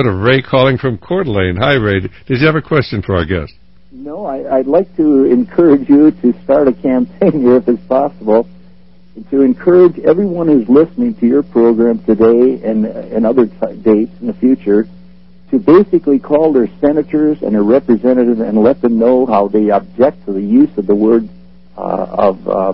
S1: to Ray calling from Coeur d'Alene. Hi, Ray. Did you have a question for our guest?
S5: No, I, I'd like to encourage you to start a campaign here, if it's possible, to encourage everyone who's listening to your program today and, and other t- dates in the future to basically call their senators and their representatives and let them know how they object to the use of the word uh, of, uh,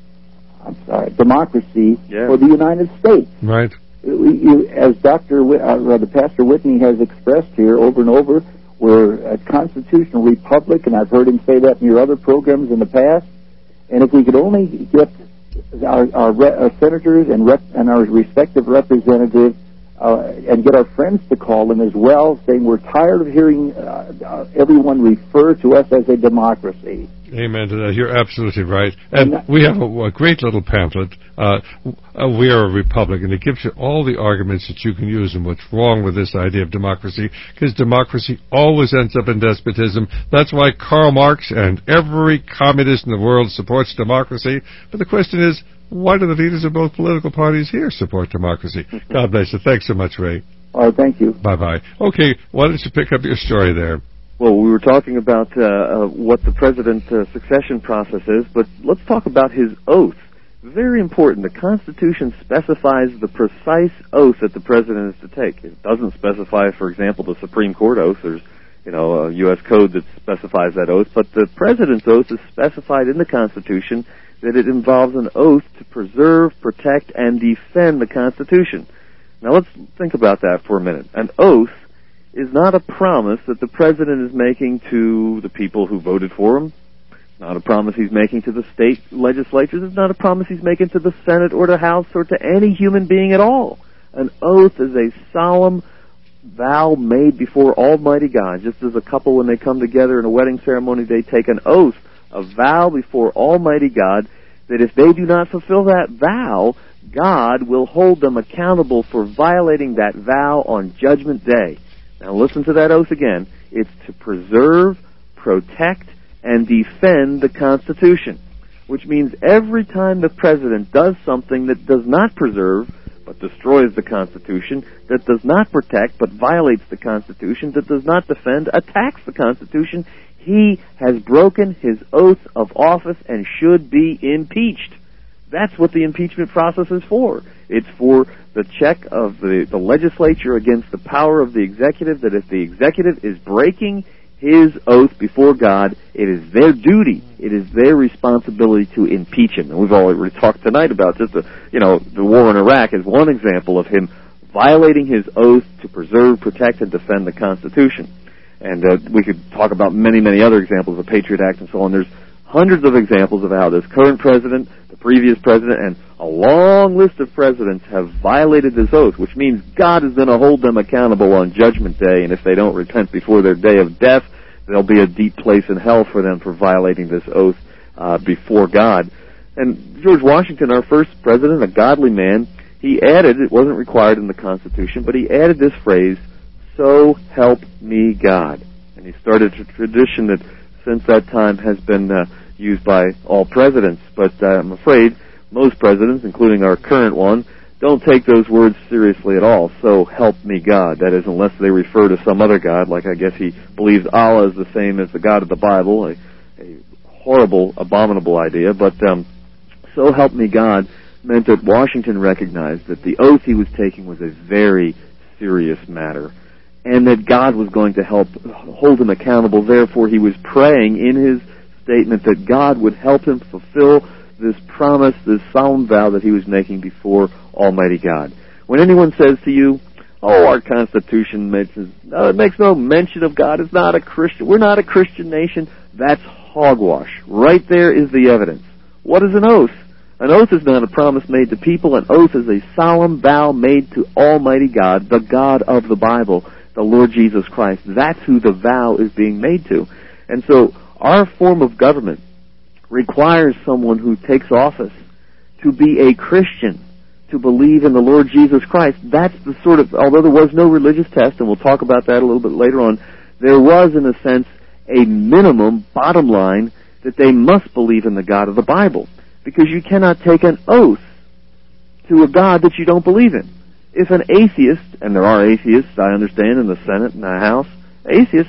S5: I'm sorry, democracy
S2: yeah.
S5: for the United States.
S1: Right.
S5: You, you, as Doctor Whit- uh, the Pastor Whitney has expressed here over and over, we're a constitutional republic, and I've heard him say that in your other programs in the past. And if we could only get our, our, re- our senators and, rep- and our respective representatives uh, and get our friends to call them as well, saying we're tired of hearing uh, uh, everyone refer to us as a democracy.
S1: Amen to that. You're absolutely right. And we have a, a great little pamphlet, uh, uh, We Are a Republic, and it gives you all the arguments that you can use and what's wrong with this idea of democracy, because democracy always ends up in despotism. That's why Karl Marx and every communist in the world supports democracy. But the question is, why do the leaders of both political parties here support democracy? God bless you. Thanks so much, Ray.
S5: All right, thank you.
S1: Bye-bye. Okay, why don't you pick up your story there?
S2: Well, we were talking about uh, uh, what the president's uh, succession process is, but let's talk about his oath. Very important. The Constitution specifies the precise oath that the president is to take. It doesn't specify, for example, the Supreme Court oath. There's, you know, a U S code that specifies that oath, but the president's oath is specified in the Constitution that it involves an oath to preserve, protect, and defend the Constitution. Now, let's think about that for a minute. An oath is not a promise that the president is making to the people who voted for him. It's not a promise he's making to the state legislatures. It's not a promise he's making to the Senate or the House or to any human being at all. An oath is a solemn vow made before Almighty God. Just as a couple, when they come together in a wedding ceremony, they take an oath, a vow before Almighty God, that if they do not fulfill that vow, God will hold them accountable for violating that vow on Judgment Day. Now listen to that oath again. It's to preserve, protect, and defend the Constitution, which means every time the president does something that does not preserve but destroys the Constitution, that does not protect but violates the Constitution, that does not defend, attacks the Constitution, he has broken his oath of office and should be impeached. That's what the impeachment process is for. It's for the check of the, the legislature against the power of the executive, that if the executive is breaking his oath before God, it is their duty, it is their responsibility to impeach him. And we've already talked tonight about just the, you know, the war in Iraq is one example of him violating his oath to preserve, protect, and defend the Constitution. And uh, we could talk about many, many other examples of Patriot Act and so on. There's hundreds of examples of how this current president, the previous president, and a long list of presidents have violated this oath, which means God is going to hold them accountable on Judgment Day, and if they don't repent before their day of death, there'll be a deep place in hell for them for violating this oath uh, before God. And George Washington, our first president, a godly man, he added, it wasn't required in the Constitution, but he added this phrase, "So help me God." And he started a tradition that since that time has been uh, used by all presidents. But uh, I'm afraid most presidents, including our current one, don't take those words seriously at all. So help me God. That is, unless they refer to some other God, like I guess he believes Allah is the same as the God of the Bible, a, a horrible, abominable idea. But um, so help me God meant that Washington recognized that the oath he was taking was a very serious matter, and that God was going to help hold him accountable. Therefore, he was praying in his statement that God would help him fulfill this promise, this solemn vow that he was making before Almighty God. When anyone says to you, "Oh, our Constitution mentions, no, it makes no mention of God. It's not a Christian. We're not a Christian nation," that's hogwash. Right there is the evidence. What is an oath? An oath is not a promise made to people. An oath is a solemn vow made to Almighty God, the God of the Bible, the Lord Jesus Christ. That's who the vow is being made to. And so our form of government requires someone who takes office to be a Christian, to believe in the Lord Jesus Christ. That's the sort of, although there was no religious test, and we'll talk about that a little bit later on, there was, in a sense, a minimum bottom line that they must believe in the God of the Bible, because you cannot take an oath to a God that you don't believe in. if an atheist, and there are atheists, I understand, in the Senate and the House, atheists,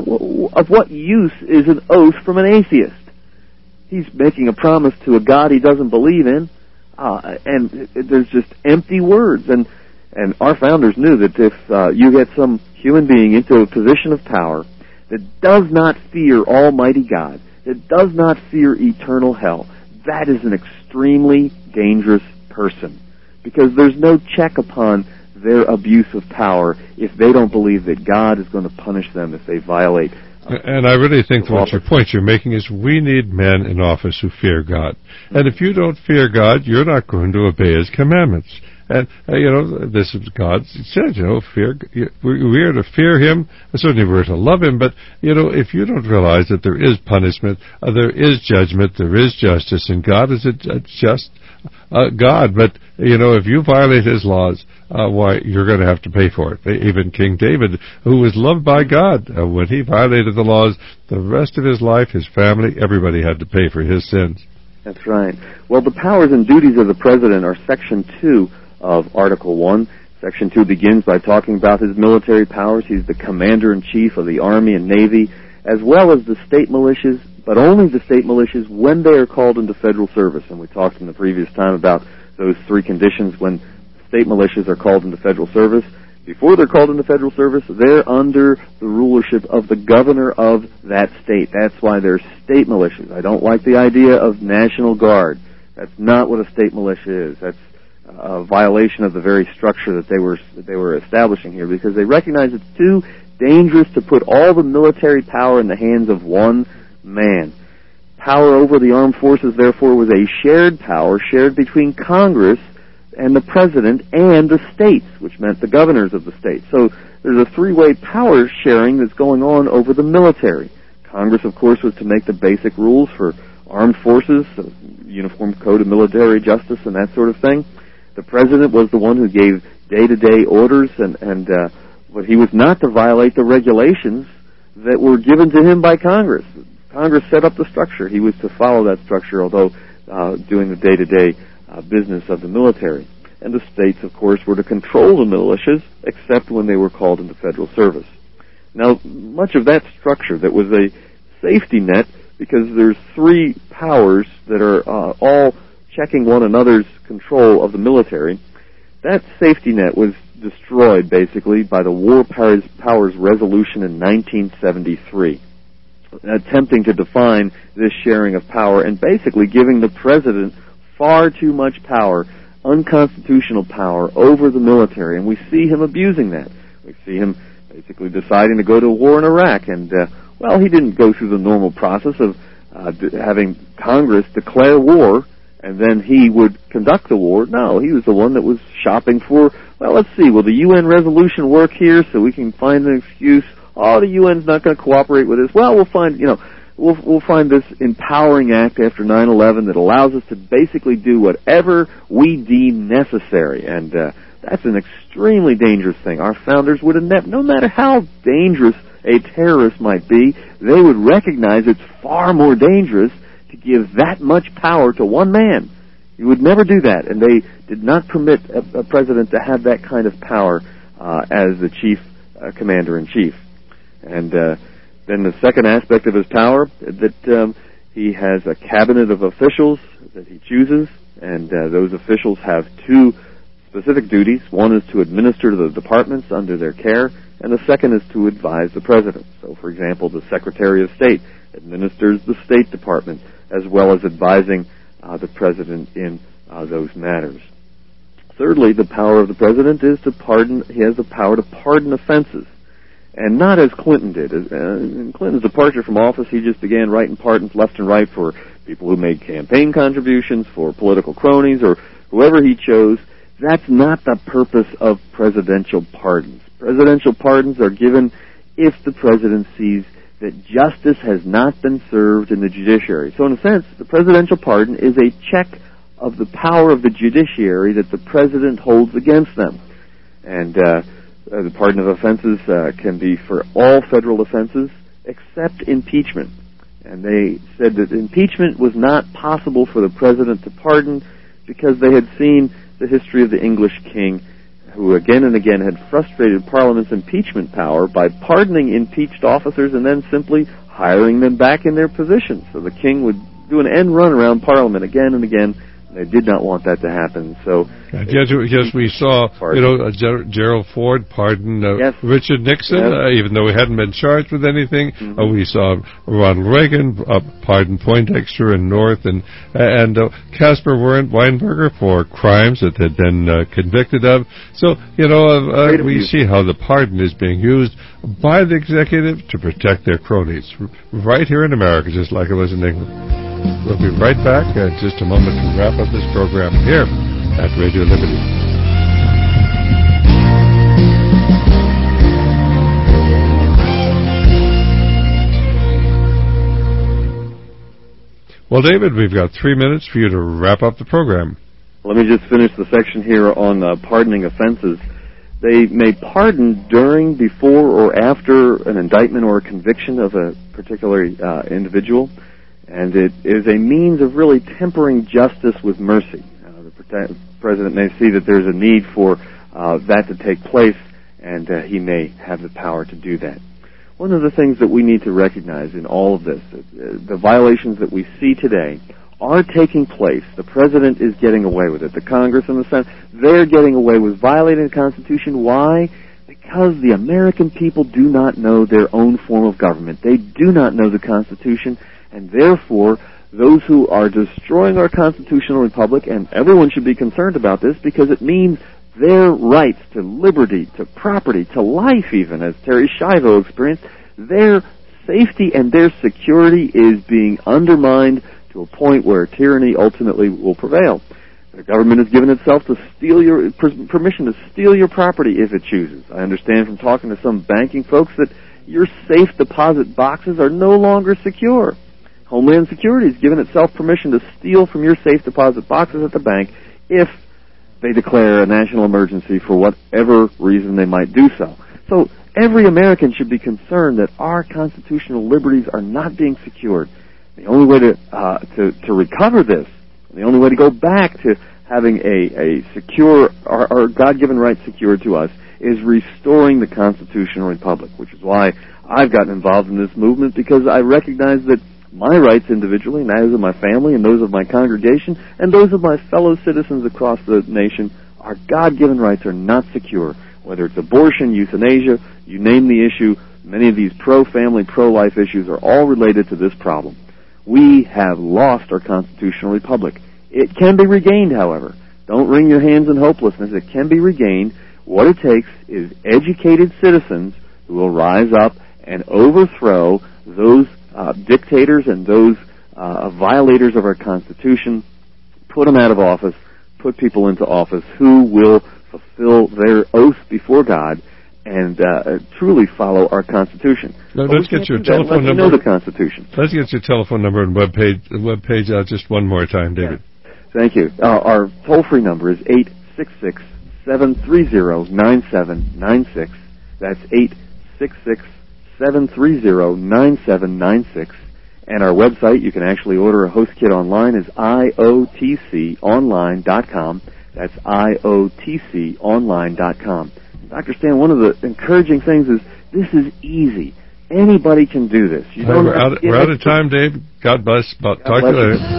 S2: of what use is an oath from an atheist? He's making a promise to a God he doesn't believe in, uh, and there's just empty words. And and our founders knew that if uh, you get some human being into a position of power that does not fear Almighty God, that does not fear eternal hell, that is an extremely dangerous person, because there's no check upon their abuse of power if they don't believe that God is going to punish them if they violate. Uh,
S1: and I really think that what your point you're making is we need men in office who fear God. And if you don't fear God, you're not going to obey His commandments. And, uh, you know, this is God said, you know, fear, we are to fear Him, certainly we're to love Him, but, you know, if you don't realize that there is punishment, uh, there is judgment, there is justice, and God is a, a just uh, God, but, you know, if you violate His laws, uh, why, you're going to have to pay for it. Even King David, who was loved by God, uh, when he violated the laws, the rest of his life, his family, everybody had to pay for his sins.
S2: That's right. Well, the powers and duties of the President are Section two of Article one. Section two begins by talking about his military powers. He's the Commander-in-Chief of the Army and Navy, as well as the state militias, but only the state militias when they are called into federal service. And we talked in the previous time about those three conditions when state militias are called into federal service. Before they're called into federal service, they're under the rulership of the governor of that state. That's why they're state militias. I don't like the idea of National Guard. That's not what a state militia is. That's a violation of the very structure that they were that they were establishing here, because they recognize it's too dangerous to put all the military power in the hands of one man. Power over the armed forces, therefore, was a shared power, shared between Congress and the President and the states, which meant the governors of the states. So there's a three-way power sharing that's going on over the military. Congress, of course, was to make the basic rules for armed forces, the Uniform Code of Military Justice and that sort of thing. The President was the one who gave day-to-day orders, and, and uh, but he was not to violate the regulations that were given to him by Congress. Congress set up the structure. He was to follow that structure, although uh, doing the day-to-day uh, business of the military. And the states, of course, were to control the militias, except when they were called into federal service. Now, much of that structure that was a safety net, because there's three powers that are uh, all checking one another's control of the military, that safety net was destroyed, basically, by the War Powers, Powers Resolution in nineteen seventy-three, attempting to define this sharing of power and basically giving the President far too much power, unconstitutional power, over the military, and we see him abusing that. We see him basically deciding to go to war in Iraq, and, uh, well, he didn't go through the normal process of uh, d- having Congress declare war, and then he would conduct the war. No, he was the one that was shopping for, well, let's see, will the U N resolution work here so we can find an excuse? Oh, the U N's not going to cooperate with us. Well, we'll find, you know, we'll, we'll find this empowering act after nine eleven that allows us to basically do whatever we deem necessary. And uh, that's an extremely dangerous thing. Our founders would have never, no matter how dangerous a terrorist might be, they would recognize it's far more dangerous to give that much power to one man. You would never do that, and they did not permit a, a president to have that kind of power uh, as the chief uh, commander-in-chief. And uh, then the second aspect of his power, that um, he has a cabinet of officials that he chooses, and uh, those officials have two specific duties. One is to administer the departments under their care, and the second is to advise the president. So, for example, the Secretary of State administers the State Department, as well as advising uh, the president in uh, those matters. Thirdly, the power of the president is to pardon. He has the power to pardon offenses, and not as Clinton did. Uh, in Clinton's departure from office, he just began writing pardons left and right for people who made campaign contributions, for political cronies, or whoever he chose. That's not the purpose of presidential pardons. Presidential pardons are given if the president sees that justice has not been served in the judiciary. So in a sense, the presidential pardon is a check of the power of the judiciary that the president holds against them. And uh, uh, the pardon of offenses uh, can be for all federal offenses except impeachment. And they said that impeachment was not possible for the president to pardon because they had seen the history of the English king who again and again had frustrated Parliament's impeachment power by pardoning impeached officers and then simply hiring them back in their positions. So the king would do an end run around Parliament again and again. They did not want that to happen. So
S1: yes, yes, we saw, you know, uh, Ger- Gerald Ford pardon uh,
S2: yes.
S1: Richard Nixon,
S2: yes.
S1: uh, even though he hadn't been charged with anything.
S2: Mm-hmm.
S1: Uh, we saw Ronald Reagan uh, pardon Poindexter and North, and and uh, Caspar Weinberger for crimes that they'd been uh, convicted of. So, you know, uh, uh, we see how the pardon is being used by the executive to protect their cronies, right here in America, just like it was in England. We'll be right back in just a moment to wrap up this program here at Radio Liberty. Well, David, we've got three minutes for you to wrap up the program.
S2: Let me just finish the section here on uh, pardoning offenses. They may pardon during, before, or after an indictment or a conviction of a particular uh, individual. And it is a means of really tempering justice with mercy. Uh, the pre- president may see that there's a need for uh, that to take place, and uh, he may have the power to do that. One of the things that we need to recognize in all of this, uh, the violations that we see today are taking place. The president is getting away with it. The Congress and the Senate, they're getting away with violating the Constitution. Why? Because the American people do not know their own form of government. They do not know the Constitution. And therefore, those who are destroying our constitutional republic, and everyone should be concerned about this because it means their rights to liberty, to property, to life even, as Terry Schiavo experienced, their safety and their security is being undermined to a point where tyranny ultimately will prevail. The government has given itself to steal your permission to steal your property if it chooses. I understand from talking to some banking folks that your safe deposit boxes are no longer secure. Homeland Security has given itself permission to steal from your safe deposit boxes at the bank if they declare a national emergency for whatever reason they might do so. So every American should be concerned that our constitutional liberties are not being secured. The only way to uh, to, to recover this, the only way to go back to having a, a secure, our, our God-given rights secured to us, is restoring the constitutional republic, which is why I've gotten involved in this movement, because I recognize that my rights individually, and those of my family, and those of my congregation, and those of my fellow citizens across the nation, our God-given rights are not secure. Whether it's abortion, euthanasia, you name the issue, many of these pro-family, pro-life issues are all related to this problem. We have lost our constitutional republic. It can be regained, however. Don't wring your hands in hopelessness. It can be regained. What it takes is educated citizens who will rise up and overthrow those Uh, dictators and those uh, violators of our Constitution, put them out of office, put people into office who will fulfill their oath before God and uh, truly follow our Constitution.
S1: Now, let's get your telephone number.
S2: Know the Constitution.
S1: Let's get your telephone number and web page, web page out just one more time, David.
S2: Yeah. Thank you. Uh, our toll-free number is eight six six, seven three zero, nine seven nine six. That's eight six six, seven three zero, nine seven nine six. And our website, you can actually order a host kit online, is I O T C online dot com. That's I O T C online dot com. Doctor Stan, one of the encouraging things is this is easy. Anybody can do this. You don't
S1: we're, out, we're out of time, Dave. God bless. God Talk bless to you later.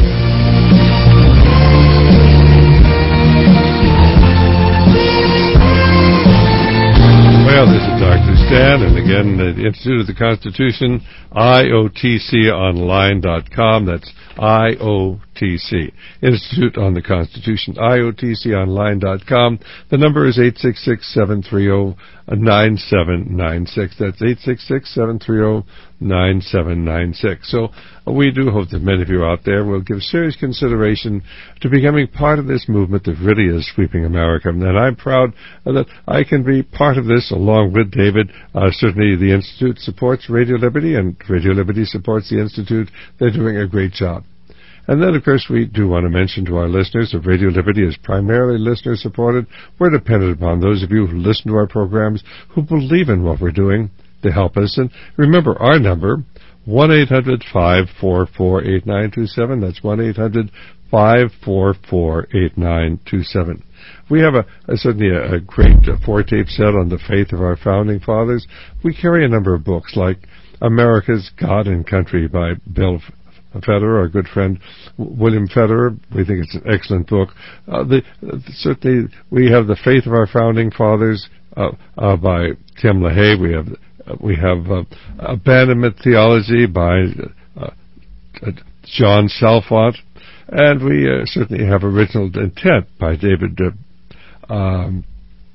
S1: Well, this is Doctor Stan, and again, the Institute of the Constitution, I O T C online dot com. That's I O T C, Institute on the Constitution, I O T C online dot com. The number is eight six six, seven three zero, nine seven nine six. That's eight six six, seven three zero, nine seven nine six. So uh, we do hope that many of you out there will give serious consideration to becoming part of this movement that really is sweeping America. And I'm proud uh, that I can be part of this along with David. Uh, certainly the Institute supports Radio Liberty, and Radio Liberty supports the Institute. They're doing a great job. And then, of course, we do want to mention to our listeners that Radio Liberty is primarily listener-supported. We're dependent upon those of you who listen to our programs, who believe in what we're doing, to help us. And remember our number, one eight hundred, five four four, eight nine two seven. That's one eight hundred, five four four, eight nine two seven. We have a, a certainly a, a great uh, four-tape set on the faith of our founding fathers. We carry a number of books like America's God and Country by Bill Federer, our good friend William Federer. We think it's an excellent book. Uh, the, uh, certainly, we have The Faith of Our Founding Fathers uh, uh, by Tim LaHaye. We have uh, we have uh, Abandonment Theology by uh, uh, John Salfont, and we uh, certainly have Original Intent by David. Uh, um,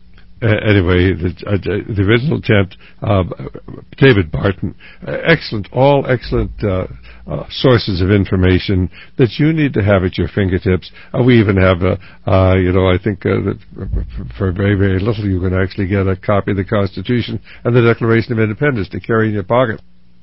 S1: Anyway, the, uh, the Original Intent, uh, David Barton, uh, excellent, all excellent uh, uh, sources of information that you need to have at your fingertips. Uh, we even have, uh, uh, you know, I think uh, that for very, very little you can actually get a copy of the Constitution and the Declaration of Independence to carry in your pocket,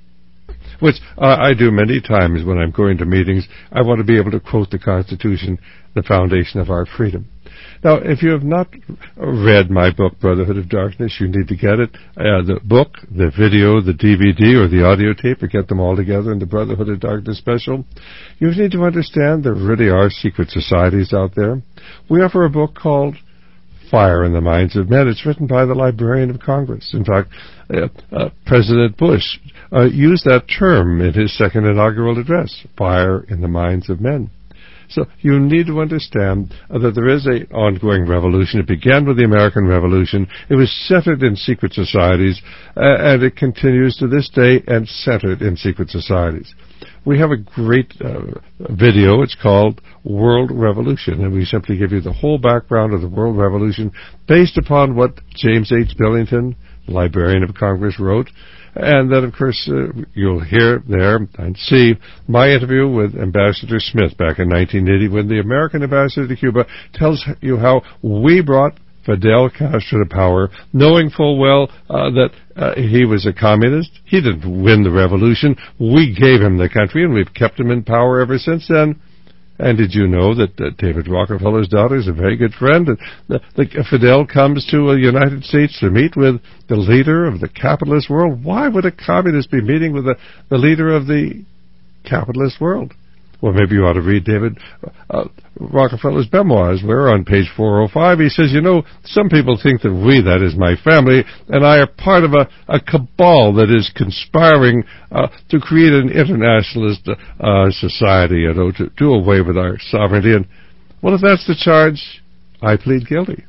S1: which uh, I do many times when I'm going to meetings. I want to be able to quote the Constitution, the foundation of our freedom. Now, if you have not read my book, Brotherhood of Darkness, you need to get it. Uh, the book, the video, the D V D, or the audio tape, or get them all together in the Brotherhood of Darkness special. You need to understand there really are secret societies out there. We offer a book called Fire in the Minds of Men. It's written by the Librarian of Congress. In fact, uh, uh, President Bush uh, used that term in his second inaugural address, Fire in the Minds of Men. So you need to understand uh, that there is an ongoing revolution. It began with the American Revolution. It was centered in secret societies, uh, and it continues to this day and centered in secret societies. We have a great uh, video. It's called World Revolution, and we simply give you the whole background of the World Revolution based upon what James H. Billington, Librarian of Congress, wrote. And then, of course, uh, you'll hear there and see my interview with Ambassador Smith back in nineteen eighty when the American ambassador to Cuba tells you how we brought Fidel Castro to power, knowing full well uh, that uh, he was a communist. He didn't win the revolution. We gave him the country, and we've kept him in power ever since then. And did you know that uh, David Rockefeller's daughter is a very good friend? And the, the, Fidel comes to the United States to meet with the leader of the capitalist world. Why would a communist be meeting with the, the leader of the capitalist world? Well, maybe you ought to read David uh, Rockefeller's memoirs. We're on page four oh five. He says, you know, some people think that we, that is my family, and I are part of a, a cabal that is conspiring uh, to create an internationalist uh, society, you know, to do away with our sovereignty. And, well, if that's the charge, I plead guilty.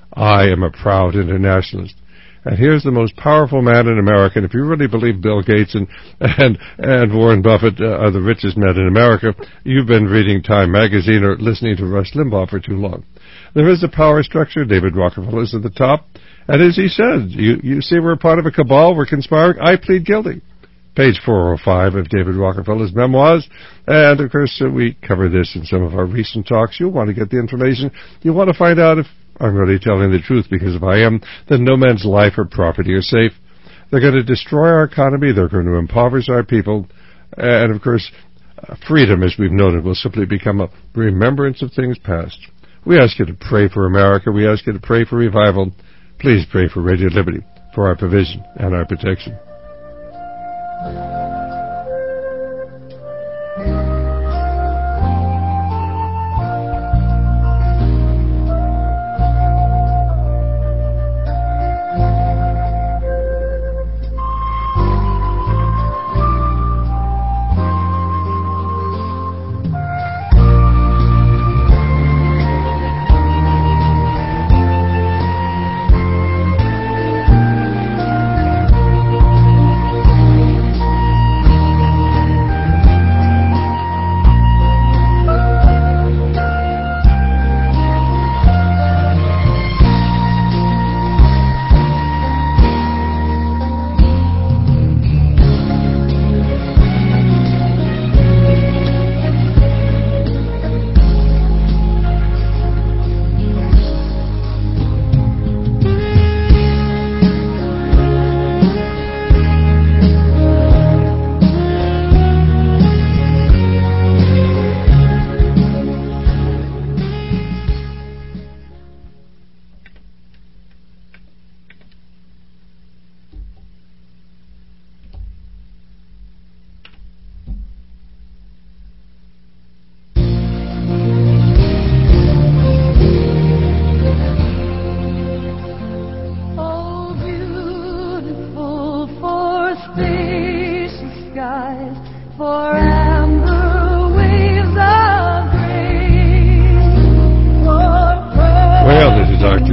S1: I am a proud internationalist. And here's the most powerful man in America. And if you really believe Bill Gates and and, and Warren Buffett uh, are the richest men in America, you've been reading Time magazine or listening to Rush Limbaugh for too long. There is a power structure. David Rockefeller is at the top. And as he said, you, you see we're part of a cabal, we're conspiring, I plead guilty. Page four oh five of David Rockefeller's memoirs. And, of course, uh, we cover this in some of our recent talks. You'll want to get the information. You want to find out if I'm really telling the truth, because if I am, then no man's life or property are safe. They're going to destroy our economy. They're going to impoverish our people. And, of course, uh, freedom, as we've noted, will simply become a remembrance of things past. We ask you to pray for America. We ask you to pray for revival. Please pray for Radio Liberty, for our provision and our protection.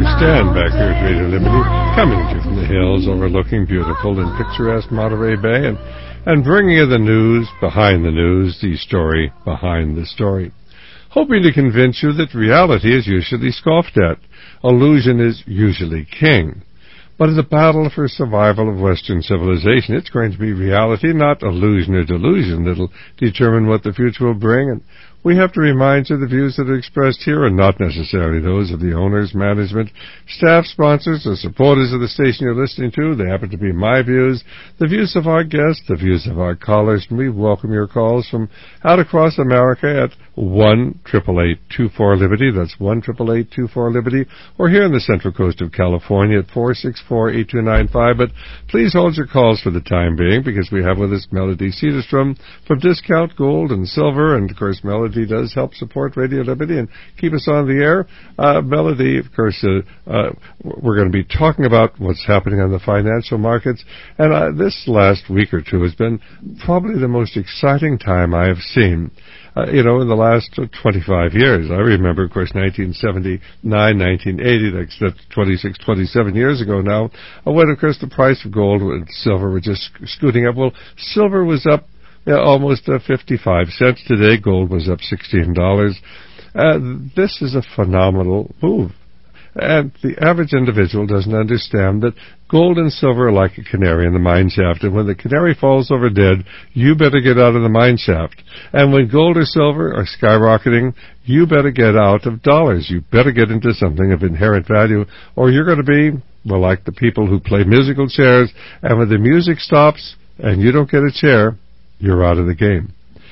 S1: stand back here at Radio Liberty, coming to you from the hills overlooking beautiful and picturesque Monterey Bay, and, and bringing you the news behind the news, the story behind the story. Hoping to convince you that reality is usually scoffed at. Illusion is usually king. But in the battle for survival of Western civilization, it's going to be reality, not illusion or delusion, that'll determine what the future will bring. And we have to remind you the views that are expressed here are not necessarily those of the owners, management, staff, sponsors, or supporters of the station you're listening to. They happen to be my views, the views of our guests, the views of our callers, and we welcome your calls from out across America at one eight eight eight, two four, Liberty. That's one eight eight eight, two four, Liberty. Or here in the Central Coast of California at four six four, eight two nine five. But please hold your calls for the time being, because we have with us Melody Cedarstrom from Discount Gold and Silver, and of course Melody does help support Radio Liberty and keep us on the air. Uh, Melody, of course, uh, uh, we're going to be talking about what's happening on the financial markets, and uh, this last week or two has been probably the most exciting time I have seen. Uh, you know, in the last uh, twenty-five years. I remember, of course, nineteen seventy-nine, nineteen eighty, that's twenty-six, twenty-seven years ago now, uh, when, of course, the price of gold and silver were just scooting up. Well, silver was up yeah, almost uh, fifty-five cents today. Gold was up sixteen dollars. Uh, this is a phenomenal move. And the average individual doesn't understand that gold and silver are like a canary in the mine shaft, and when the canary falls over dead, you better get out of the mine shaft. And when gold or silver are skyrocketing, you better get out of dollars. You better get into something of inherent value, or you're going to be, well, like the people who play musical chairs, and when the music stops and you don't get a chair, you're out of the game.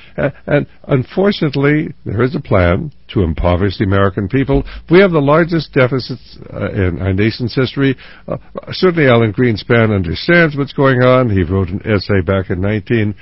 S1: And unfortunately, there is a plan to impoverish the American people. We have the largest deficits uh, in our nation's history. Uh, certainly Alan Greenspan understands what's going on. He wrote an essay back in nineteen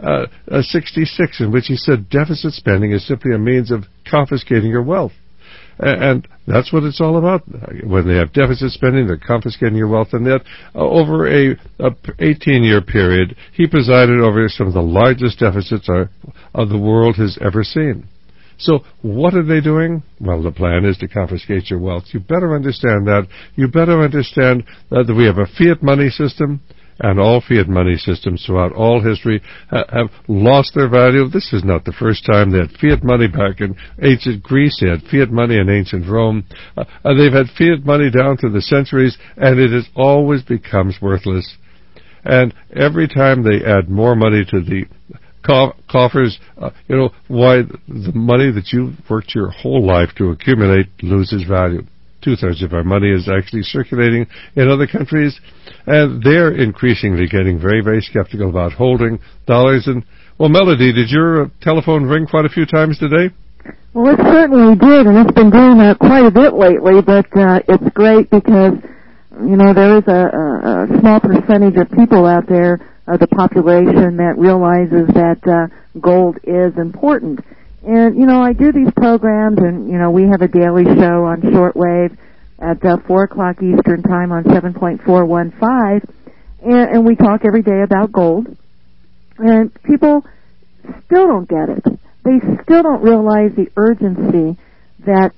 S1: sixty-six in which he said deficit spending is simply a means of confiscating your wealth. And that's what it's all about. When they have deficit spending, they're confiscating your wealth. And that uh, over a, a eighteen-year period, he presided over some of the largest deficits our, uh, the world has ever seen. So what are they doing? Well, the plan is to confiscate your wealth. You better understand that. You better understand uh, that we have a fiat money system, and all fiat money systems throughout all history ha- have lost their value. This is not the first time they had fiat money back in ancient Greece. They had fiat money in ancient Rome. Uh, and they've had fiat money down through the centuries, and it has always becomes worthless. And every time they add more money to the co- coffers, uh, you know, why the money that you've worked your whole life to accumulate loses value. Two-thirds of our money is actually circulating in other countries, and they're increasingly getting very, very skeptical about holding dollars. And, well, Melody, did your uh, telephone ring quite a few times today?
S6: Well, it certainly did, and it's been doing that quite a bit lately, but uh, it's great because, you know, there is a, a, a small percentage of people out there, uh, the population, that realizes that uh, gold is important. And, you know, I do these programs, and, you know, we have a daily show on shortwave at uh, four o'clock Eastern Time on seven point four one five, and, and we talk every day about gold. And people still don't get it. They still don't realize the urgency that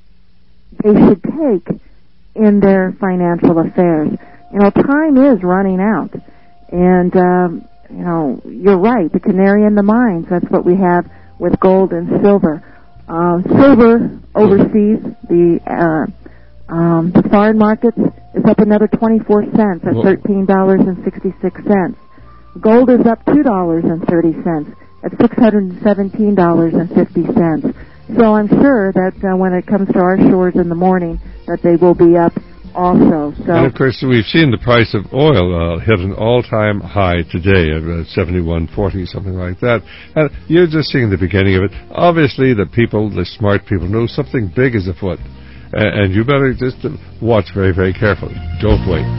S6: they should take in their financial affairs. You know, time is running out. And, um, you know, you're right, the canary in the mines, that's what we have with gold and silver. Uh, silver overseas, the uh, um, the foreign markets, is up another twenty-four cents at thirteen dollars and sixty-six cents. Gold is up two dollars and thirty cents at six hundred seventeen dollars and fifty cents. So I'm sure that uh, when it comes to our shores in the morning, that they will be up also. So,
S1: and of course, we've seen the price of oil uh, hit an all-time high today at uh, seventy-one forty, something like that. And you're just seeing the beginning of it. Obviously, the people, the smart people, know something big is afoot. And, and you better just uh, watch very, very carefully. Don't wait.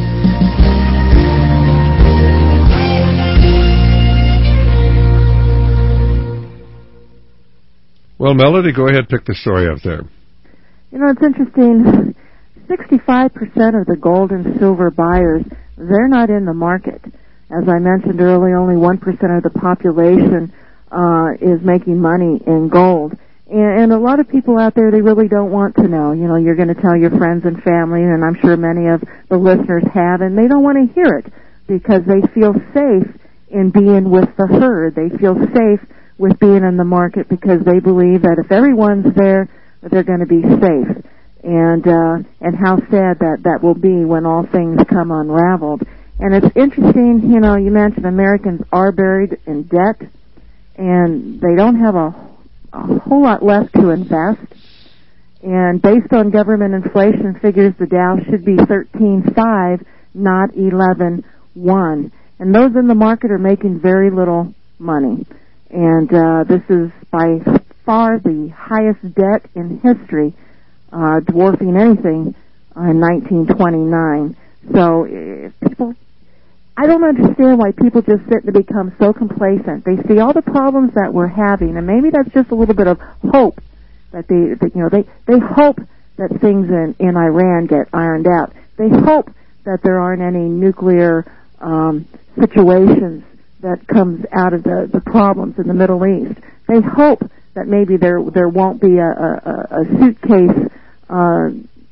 S1: Well, Melody, go ahead, pick the story up there.
S6: You know, it's interesting. sixty-five percent of the gold and silver buyers, they're not in the market. As I mentioned earlier, only one percent of the population uh, is making money in gold. And, and a lot of people out there, they really don't want to know. You know, you're going to tell your friends and family, and I'm sure many of the listeners have, and they don't want to hear it because they feel safe in being with the herd. They feel safe with being in the market because they believe that if everyone's there, they're going to be safe. And uh, and how sad that, that will be when all things come unraveled. And it's interesting, you know, you mentioned Americans are buried in debt, and they don't have a, a whole lot left to invest. And based on government inflation figures, the Dow should be thirteen point five, not eleven point one. And those in the market are making very little money. And uh, this is by far the highest debt in history, uh, dwarfing anything uh, in nineteen twenty-nine. So if people, I don't understand why people just sit and become so complacent. They see all the problems that we're having, and maybe that's just a little bit of hope that they, that, you know, they, they hope that things in, in Iran get ironed out. They hope that there aren't any nuclear um, situations that comes out of the, the problems in the Middle East. They hope that maybe there there won't be a, a, a suitcase uh,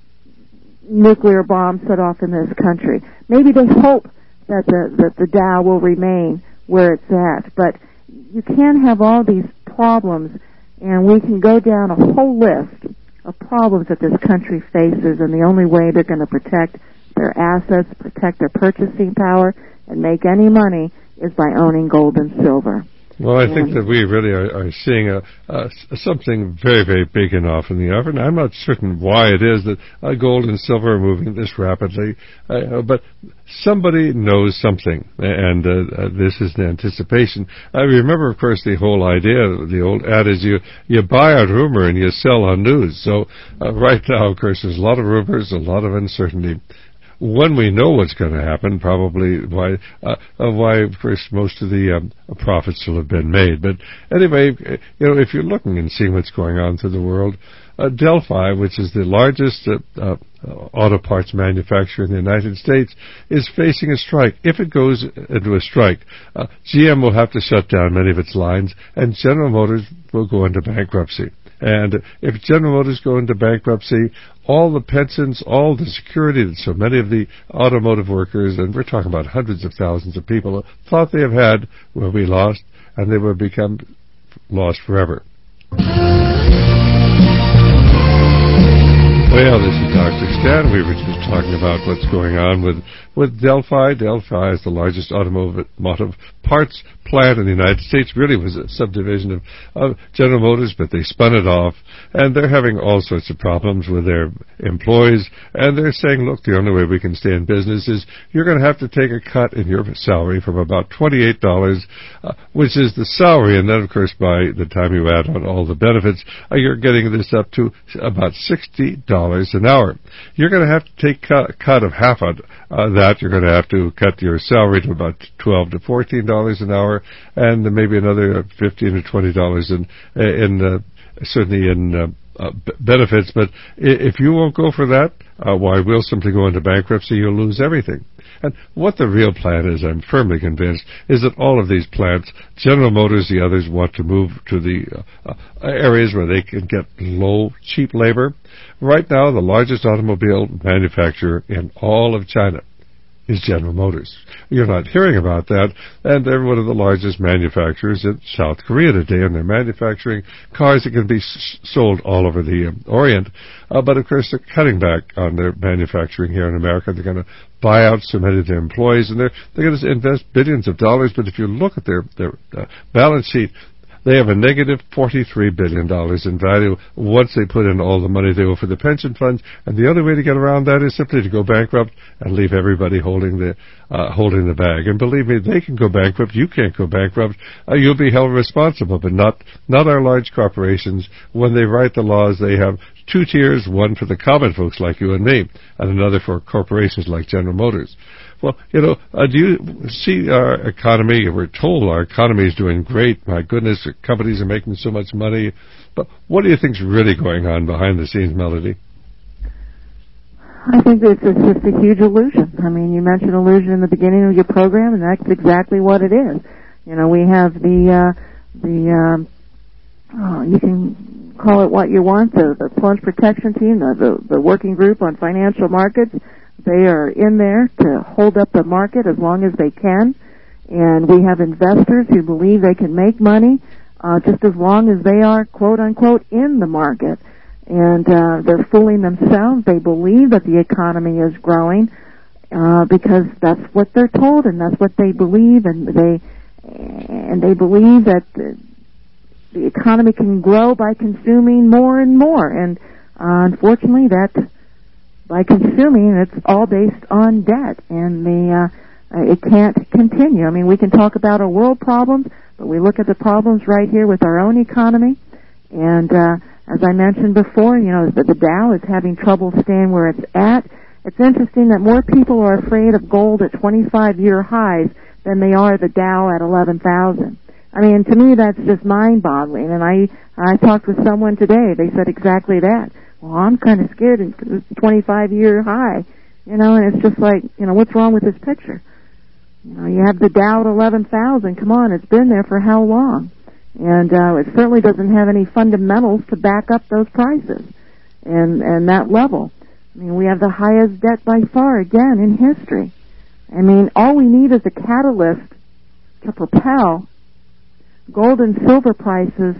S6: nuclear bomb set off in this country. Maybe they hope that the that the Dow will remain where it's at. But you can't have all these problems, and we can go down a whole list of problems that this country faces, and the only way they're going to protect their assets, protect their purchasing power, and make any money is by owning gold and silver.
S1: Well, I think that we really are, are seeing a, a, something very, very big and off in the oven. I'm not certain why it is that uh, gold and silver are moving this rapidly, uh, but somebody knows something, and uh, uh, this is an anticipation. I remember, of course, the whole idea, the old adage, you, you buy on rumor and you sell on news. So uh, right now, of course, there's a lot of rumors, a lot of uncertainty. When we know what's going to happen, probably why, uh, uh, why, of course, most of the um, profits will have been made. But anyway, you know, if you're looking and seeing what's going on through the world, uh, Delphi, which is the largest uh, uh, auto parts manufacturer in the United States, is facing a strike. If it goes into a strike, uh, G M will have to shut down many of its lines, and General Motors will go into bankruptcy. And if General Motors go into bankruptcy, all the pensions, all the security that so many of the automotive workers, and we're talking about hundreds of thousands of people, thought they have had will be lost, and they will become lost forever. Well, this is Doctor Stan. We were just talking about what's going on with, with Delphi. Delphi is the largest automotive parts plant in the United States. Really was a subdivision of, of General Motors, but they spun it off, and they're having all sorts of problems with their employees, and they're saying, look, the only way we can stay in business is you're going to have to take a cut in your salary from about twenty-eight dollars, uh, which is the salary, and then, of course, by the time you add on all the benefits, uh, you're getting this up to about sixty dollars an hour. You're going to have to take a cut of half of uh, that. You're going to have to cut your salary to about twelve to fourteen dollars an hour, and maybe another fifteen to twenty dollars in in uh, certainly in uh, uh, b- benefits. But if you won't go for that, uh, why, we'll simply go into bankruptcy. You'll lose everything. And what the real plan is, I'm firmly convinced, is that all of these plants, General Motors, the others, want to move to the uh, uh, areas where they can get low, cheap labor. Right now, the largest automobile manufacturer in all of China is General Motors. You're not hearing about that, and they're one of the largest manufacturers in South Korea today, and they're manufacturing cars that can be s- sold all over the um, Orient. Uh, but, of course, they're cutting back on their manufacturing here in America. They're going to buy out so many of their employees, and they're, they're going to invest billions of dollars. But if you look at their, their uh, balance sheet, they have a negative forty-three billion dollars in value once they put in all the money they owe for the pension funds. And the only way to get around that is simply to go bankrupt and leave everybody holding the uh, holding the bag. And believe me, they can go bankrupt. You can't go bankrupt. Uh, you'll be held responsible, but not not our large corporations. When they write the laws, they have two tiers, one for the common folks like you and me, and another for corporations like General Motors. Well, you know, uh, do you see our economy? We're told our economy is doing great. My goodness, the companies are making so much money. But what do you think's really going on behind the scenes, Melody?
S6: I think it's, it's just a huge illusion. I mean, you mentioned illusion in the beginning of your program, and that's exactly what it is. You know, we have the uh, the um, oh, you can call it what you want, the, the plunge protection team, the, the, the working group on financial markets, they are in there to hold up the market as long as they can. And we have investors who believe they can make money uh, just as long as they are, quote unquote, in the market. And uh, they're fooling themselves. They believe that the economy is growing uh, because that's what they're told and that's what they believe, and they and they believe that the, the economy can grow by consuming more and more. And uh, unfortunately, that by consuming, it's all based on debt, and the uh, it can't continue. I mean, we can talk about our world problems, but we look at the problems right here with our own economy, and uh, as I mentioned before, you know, the, the Dow is having trouble staying where it's at. It's interesting that more people are afraid of gold at twenty-five year highs than they are the Dow at eleven thousand. I mean, to me, that's just mind-boggling. And I I talked with someone today. They said exactly that. Well, I'm kind of scared because it's a twenty-five year high, you know, and it's just like, you know, what's wrong with this picture? You know, you have the Dow at eleven thousand. Come on, it's been there for how long? And uh, it certainly doesn't have any fundamentals to back up those prices and and that level. I mean, we have the highest debt by far, again, in history. I mean, all we need is a catalyst to propel gold and silver prices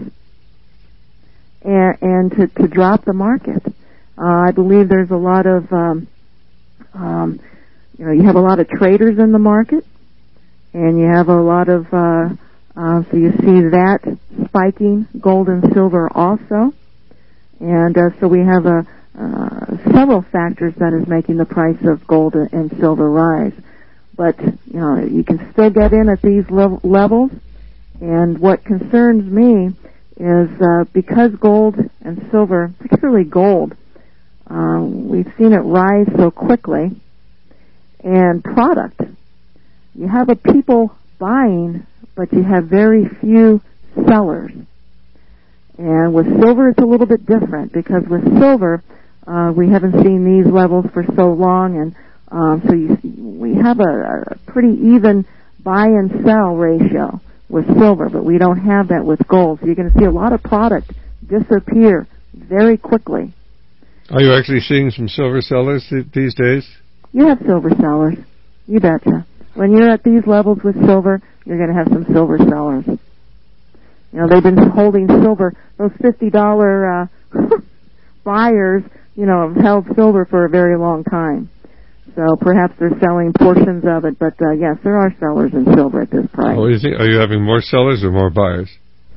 S6: and, and to, to drop the market. Uh, I believe there's a lot of, um, um, you know, you have a lot of traders in the market, and you have a lot of, uh, uh, so you see that spiking gold and silver also. And uh, so we have a, uh, several factors that is making the price of gold and silver rise. But, you know, you can still get in at these level, levels. And what concerns me is uh, because gold and silver, particularly gold, uh, we've seen it rise so quickly, and product. You have a people buying, but you have very few sellers. And with silver, it's a little bit different, because with silver, uh, we haven't seen these levels for so long, and um, so you, we have a, a pretty even buy and sell ratio with silver, but we don't have that with gold. So you're going to see a lot of product disappear very quickly.
S1: Are you actually seeing some silver sellers th- these days?
S6: You have silver sellers. You betcha. When you're at these levels with silver, you're going to have some silver sellers. You know, they've been holding silver. Those fifty dollars uh, buyers, you know, have held silver for a very long time. So perhaps they're selling portions of it, but uh, yes, there are sellers in silver at this price.
S1: Oh, you think, are you having more sellers or more buyers?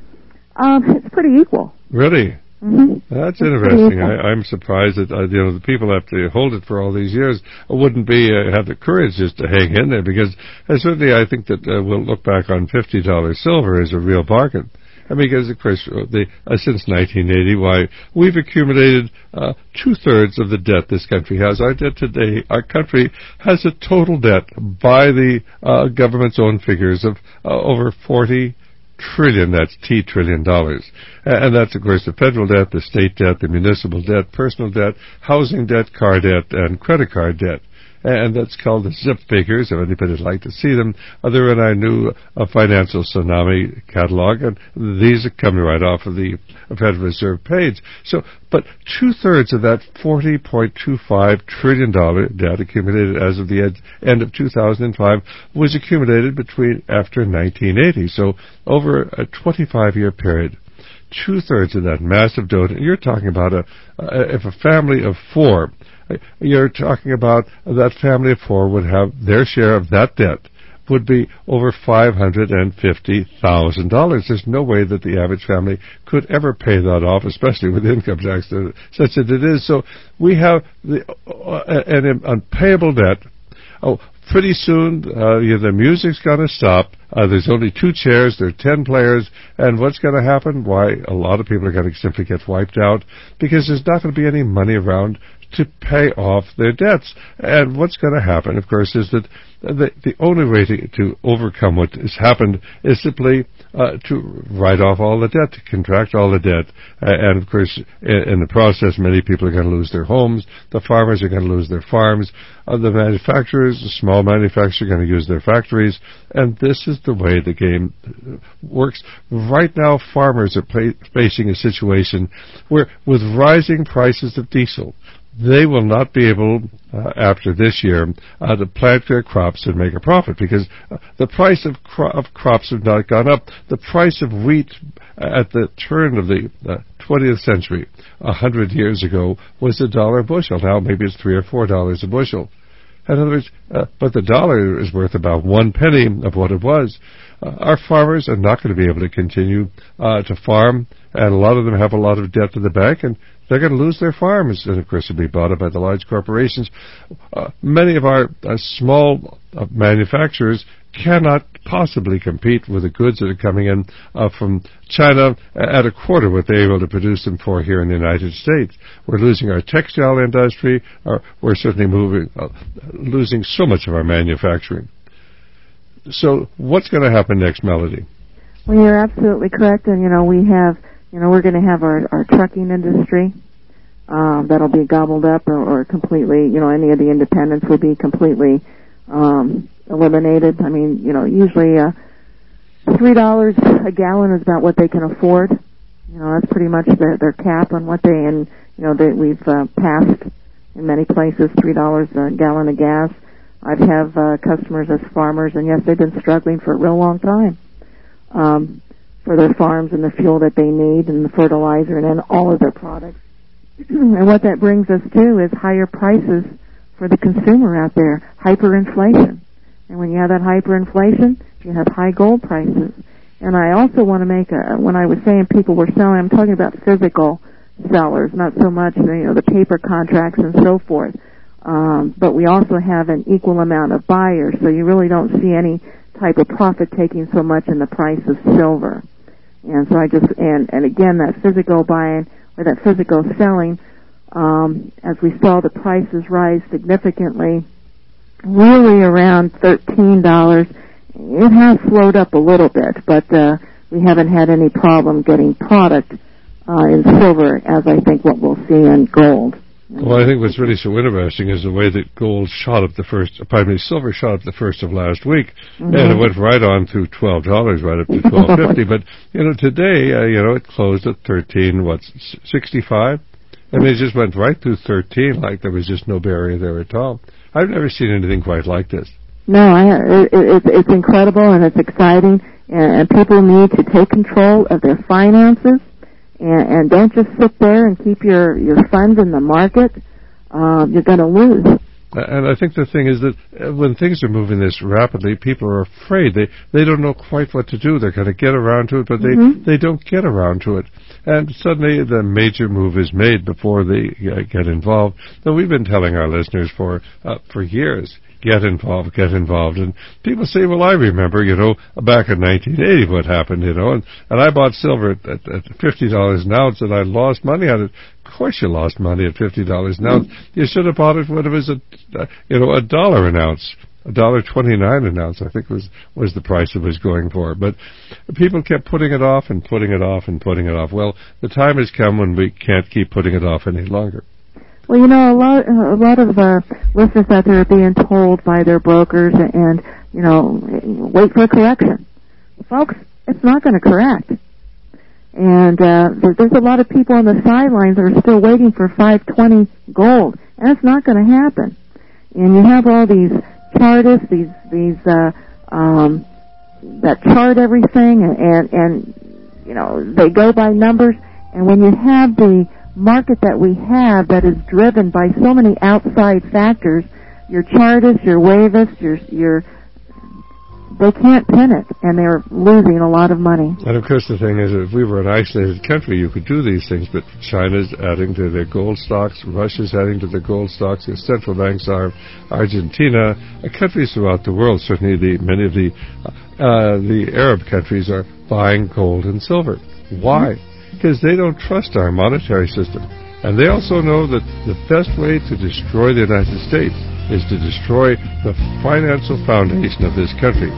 S6: Um, it's pretty equal.
S1: Really?
S6: Mm-hmm.
S1: That's
S6: it's
S1: interesting. I, I'm surprised that uh, you know the people after hold it for all these years wouldn't be uh, have the courage just to hang in there, because uh, certainly I think that uh, we'll look back on fifty dollars silver as a real bargain. I mean, because of course, the, uh, since nineteen eighty, why we've accumulated uh, two-thirds of the debt this country has. Our debt today, our country has a total debt by the uh, government's own figures of uh, over forty trillion. That's T trillion dollars, and that's of course the federal debt, the state debt, the municipal debt, personal debt, housing debt, car debt, and credit card debt. And that's called the zip figures. If anybody'd like to see them, uh, they're in our new uh, Financial Tsunami catalog, and these are coming right off of the Federal Reserve page. So, but two-thirds of that forty point two five trillion dollars debt accumulated as of the ed- end of two thousand five was accumulated between after nineteen eighty. So, over a twenty-five year period. Two-thirds of that massive debt. You're talking about a, uh, if a family of four, you're talking about that family of four would have their share of that debt would be over five hundred fifty thousand dollars. There's no way that the average family could ever pay that off, especially with income tax such as it is. So we have the, uh, an unpayable debt. Oh, pretty soon uh, yeah, the music's going to stop. Uh, there's only two chairs. There are ten players. And what's going to happen? Why, a lot of people are going to simply get wiped out, because there's not going to be any money around to pay off their debts. And what's going to happen, of course, is that the, the only way to, to overcome what has happened is simply uh, to write off all the debt, to contract all the debt. Uh, and, of course, in, in the process, many people are going to lose their homes. The farmers are going to lose their farms. Uh, the manufacturers, the small manufacturers, are going to use their factories. And this is is the way the game works. Right now, farmers are play, facing a situation where, with rising prices of diesel, they will not be able, uh, after this year, uh, to plant their crops and make a profit because uh, the price of, cro- of crops have not gone up. The price of wheat at the turn of the uh, twentieth century, a hundred years ago, was a dollar a bushel. Now maybe it's three or four dollars a bushel. In other words, uh, but the dollar is worth about one penny of what it was. Uh, our farmers are not going to be able to continue uh, to farm, and a lot of them have a lot of debt to the bank, and they're going to lose their farms, and of course, it'll be bought up by the large corporations. Uh, many of our uh, small uh, manufacturers cannot possibly compete with the goods that are coming in uh, from China at a quarter what they're able to produce them for here in the United States. We're losing our textile industry. Or we're certainly moving, uh, losing so much of our manufacturing. So what's going to happen next, Melody?
S6: Well, you're absolutely correct, and, you know, we have, you know, we're going to have our, our trucking industry um, that'll be gobbled up or, or completely, you know, any of the independents will be completely um, eliminated. I mean, you know, usually uh, three dollars a gallon is about what they can afford. You know, that's pretty much their, their cap on what they, and, you know, they, we've uh, passed in many places three dollars a gallon of gas. I've have uh, customers as farmers, and yes, they've been struggling for a real long time um, for their farms and the fuel that they need and the fertilizer and then all of their products. And what that brings us to is higher prices for the consumer out there, hyperinflation. And when you have that hyperinflation, you have high gold prices. And I also want to make a, when I was saying people were selling, I'm talking about physical sellers, not so much, you know, the paper contracts and so forth. Um, but we also have an equal amount of buyers, so you really don't see any type of profit taking so much in the price of silver. And so I just, and, and again, that physical buying or that physical selling, um, as we saw the prices rise significantly, really around thirteen dollars. It has slowed up a little bit, but uh, we haven't had any problem getting product uh, in silver, as I think what we'll see in gold.
S1: Well, I think what's really so interesting is the way that gold shot up the first, pardon me, silver shot up the first of last week, mm-hmm. and it went right on to twelve dollars, right up to twelve fifty. But you know, today, uh, you know, it closed at thirteen, what, sixty-five? I mean, it just went right through thirteen, like there was just no barrier there at all. I've never seen anything quite like this.
S6: No, I, it, it, it's incredible and it's exciting, and, and people need to take control of their finances. And, and don't just sit there and keep your, your funds in the market. Um, you're going to lose.
S1: And I think the thing is that when things are moving this rapidly, people are afraid. They they don't know quite what to do. They're going to get around to it, but mm-hmm. they, they don't get around to it. And suddenly the major move is made before they uh, get involved. Now, we've been telling our listeners for uh, for years, get involved, get involved. And people say, well, I remember, you know, back in nineteen eighty what happened, you know, and, and I bought silver at, at, at fifty dollars an ounce and I lost money on it. Of course you lost money at fifty dollars an ounce. You should have bought it when it was, a, uh, you know, a dollar an ounce. a dollar twenty-nine an ounce, I think was, was the price it was going for. But people kept putting it off and putting it off and putting it off. Well, the time has come when we can't keep putting it off any longer.
S6: Well, you know, a lot, a lot of uh, listeners out there are being told by their brokers and, you know, wait for a correction. Folks, it's not going to correct. And uh, there's a lot of people on the sidelines that are still waiting for five twenty gold, and it's not going to happen. And you have all these chartists, these these uh, um, that chart everything, and, and and you know they go by numbers. And when you have the market that we have that is driven by so many outside factors, your chartists, your wavists, your your they can't pin it, and they're losing a lot of money.
S1: And of course the thing is, if we were an isolated country, you could do these things, but China's adding to their gold stocks, Russia's adding to their gold stocks, the central banks are, Argentina, uh, countries throughout the world, certainly the many of the uh, the Arab countries are buying gold and silver. Why? Because they don't trust our monetary system. And they also know that the best way to destroy the United States is to destroy the financial foundation of this country.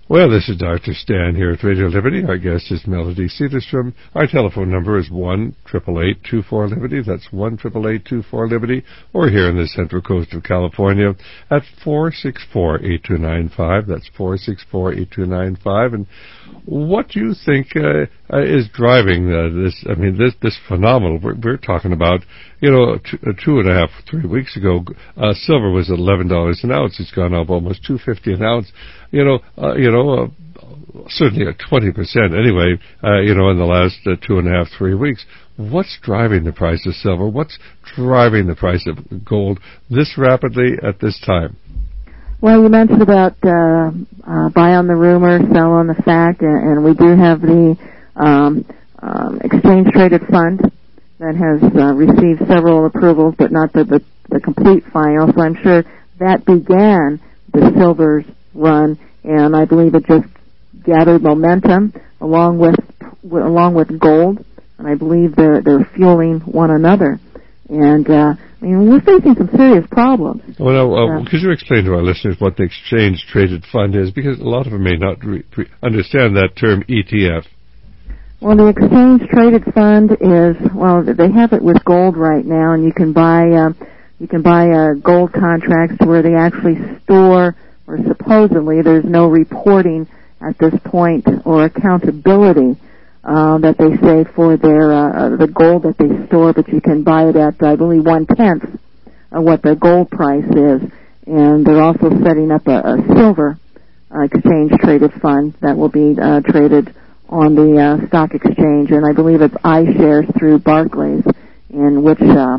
S1: Well, this is Doctor Stan here at Radio Liberty. Our guest is Melody Cedarstrom. Our telephone number is one eight eight eight, two four, Liberty. That's one eight eight eight, two four, Liberty. Or here in the Central Coast of California at four six four, eight two nine five. That's four six four, eight two nine five. And what do you think uh, uh, is driving uh, this? I mean, this this phenomenal. We're, we're talking about, you know, two, uh, two and a half, three weeks ago, uh, silver was eleven dollars an ounce. It's gone up almost two fifty an ounce. You know, uh, you know, uh, certainly a twenty percent anyway. Uh, you know, in the last uh, two and a half, three weeks. What's driving the price of silver? What's driving the price of gold this rapidly at this time?
S6: Well, you mentioned about uh, uh, buy on the rumor, sell on the fact, and, and we do have the um, um, exchange-traded fund that has uh, received several approvals, but not the, the, the complete final. So I'm sure that began the silver's run, and I believe it just gathered momentum along with w- along with gold, and I believe they're they're fueling one another. And uh, I mean, we're facing some serious problems.
S1: Well, now, uh, uh, could you explain to our listeners what the exchange-traded fund is? Because a lot of them may not re- re- understand that term E T F.
S6: Well, the exchange-traded fund is, well, they have it with gold right now, and you can buy uh, you can buy uh, gold contracts to where they actually store, or supposedly there's no reporting at this point or accountability Uh, that they say for their uh, the gold that they store, but you can buy it at, I believe, one-tenth of what the gold price is. And they're also setting up a, a silver uh, exchange-traded fund that will be uh, traded on the uh, stock exchange. And I believe it's iShares through Barclays, in which, uh,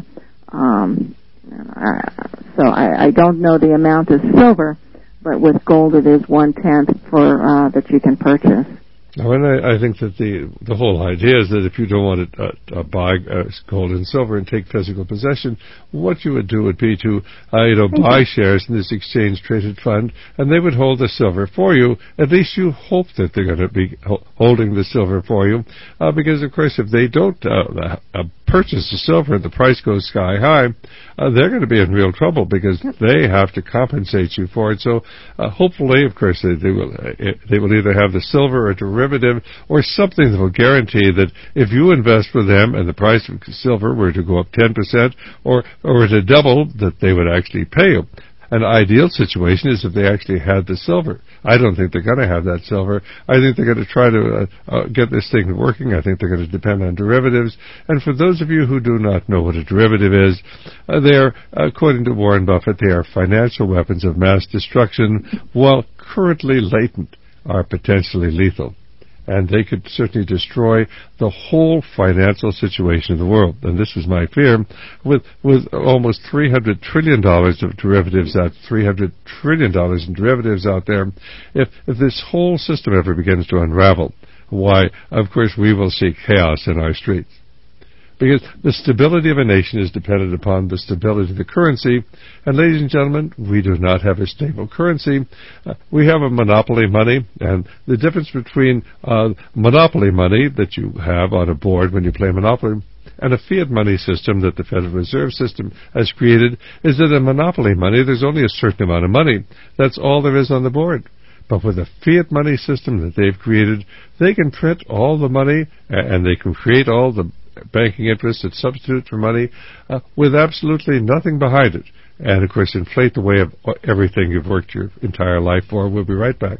S6: um, uh, so I, I don't know the amount of silver, but with gold it is one-tenth for uh, that you can purchase.
S1: Now, and I, I think that the the whole idea is that if you don't want to uh, uh, buy uh, gold and silver and take physical possession, what you would do would be to uh, you know buy shares in this exchange-traded fund, and they would hold the silver for you. At least you hope that they're going to be ho- holding the silver for you, uh, because of course if they don't uh, uh, purchase the silver and the price goes sky high, uh, they're going to be in real trouble because they have to compensate you for it. So uh, hopefully, of course, they, they will uh, they will either have the silver or derivative or something that will guarantee that if you invest with them and the price of silver were to go up ten percent or, or to double, that they would actually pay you. An ideal situation is if they actually had the silver. I don't think they're going to have that silver. I think they're going to try to uh, uh, get this thing working. I think they're going to depend on derivatives. And for those of you who do not know what a derivative is, uh, they are, according to Warren Buffett, they are financial weapons of mass destruction, while currently latent, are potentially lethal. And they could certainly destroy the whole financial situation of the world. And this is my fear. With with almost three hundred trillion dollars of derivatives out, three hundred trillion dollars in derivatives out there, if, if this whole system ever begins to unravel, why, of course, we will see chaos in our streets. Because the stability of a nation is dependent upon the stability of the currency. And ladies and gentlemen, we do not have a stable currency. Uh, we have a monopoly money, and the difference between uh, monopoly money that you have on a board when you play Monopoly and a fiat money system that the Federal Reserve System has created is that in monopoly money, there's only a certain amount of money. That's all there is on the board. But with a fiat money system that they've created, they can print all the money, and they can create all the banking interest and substitute for money uh, with absolutely nothing behind it. And, of course, inflate the way of everything you've worked your entire life for. We'll be right back.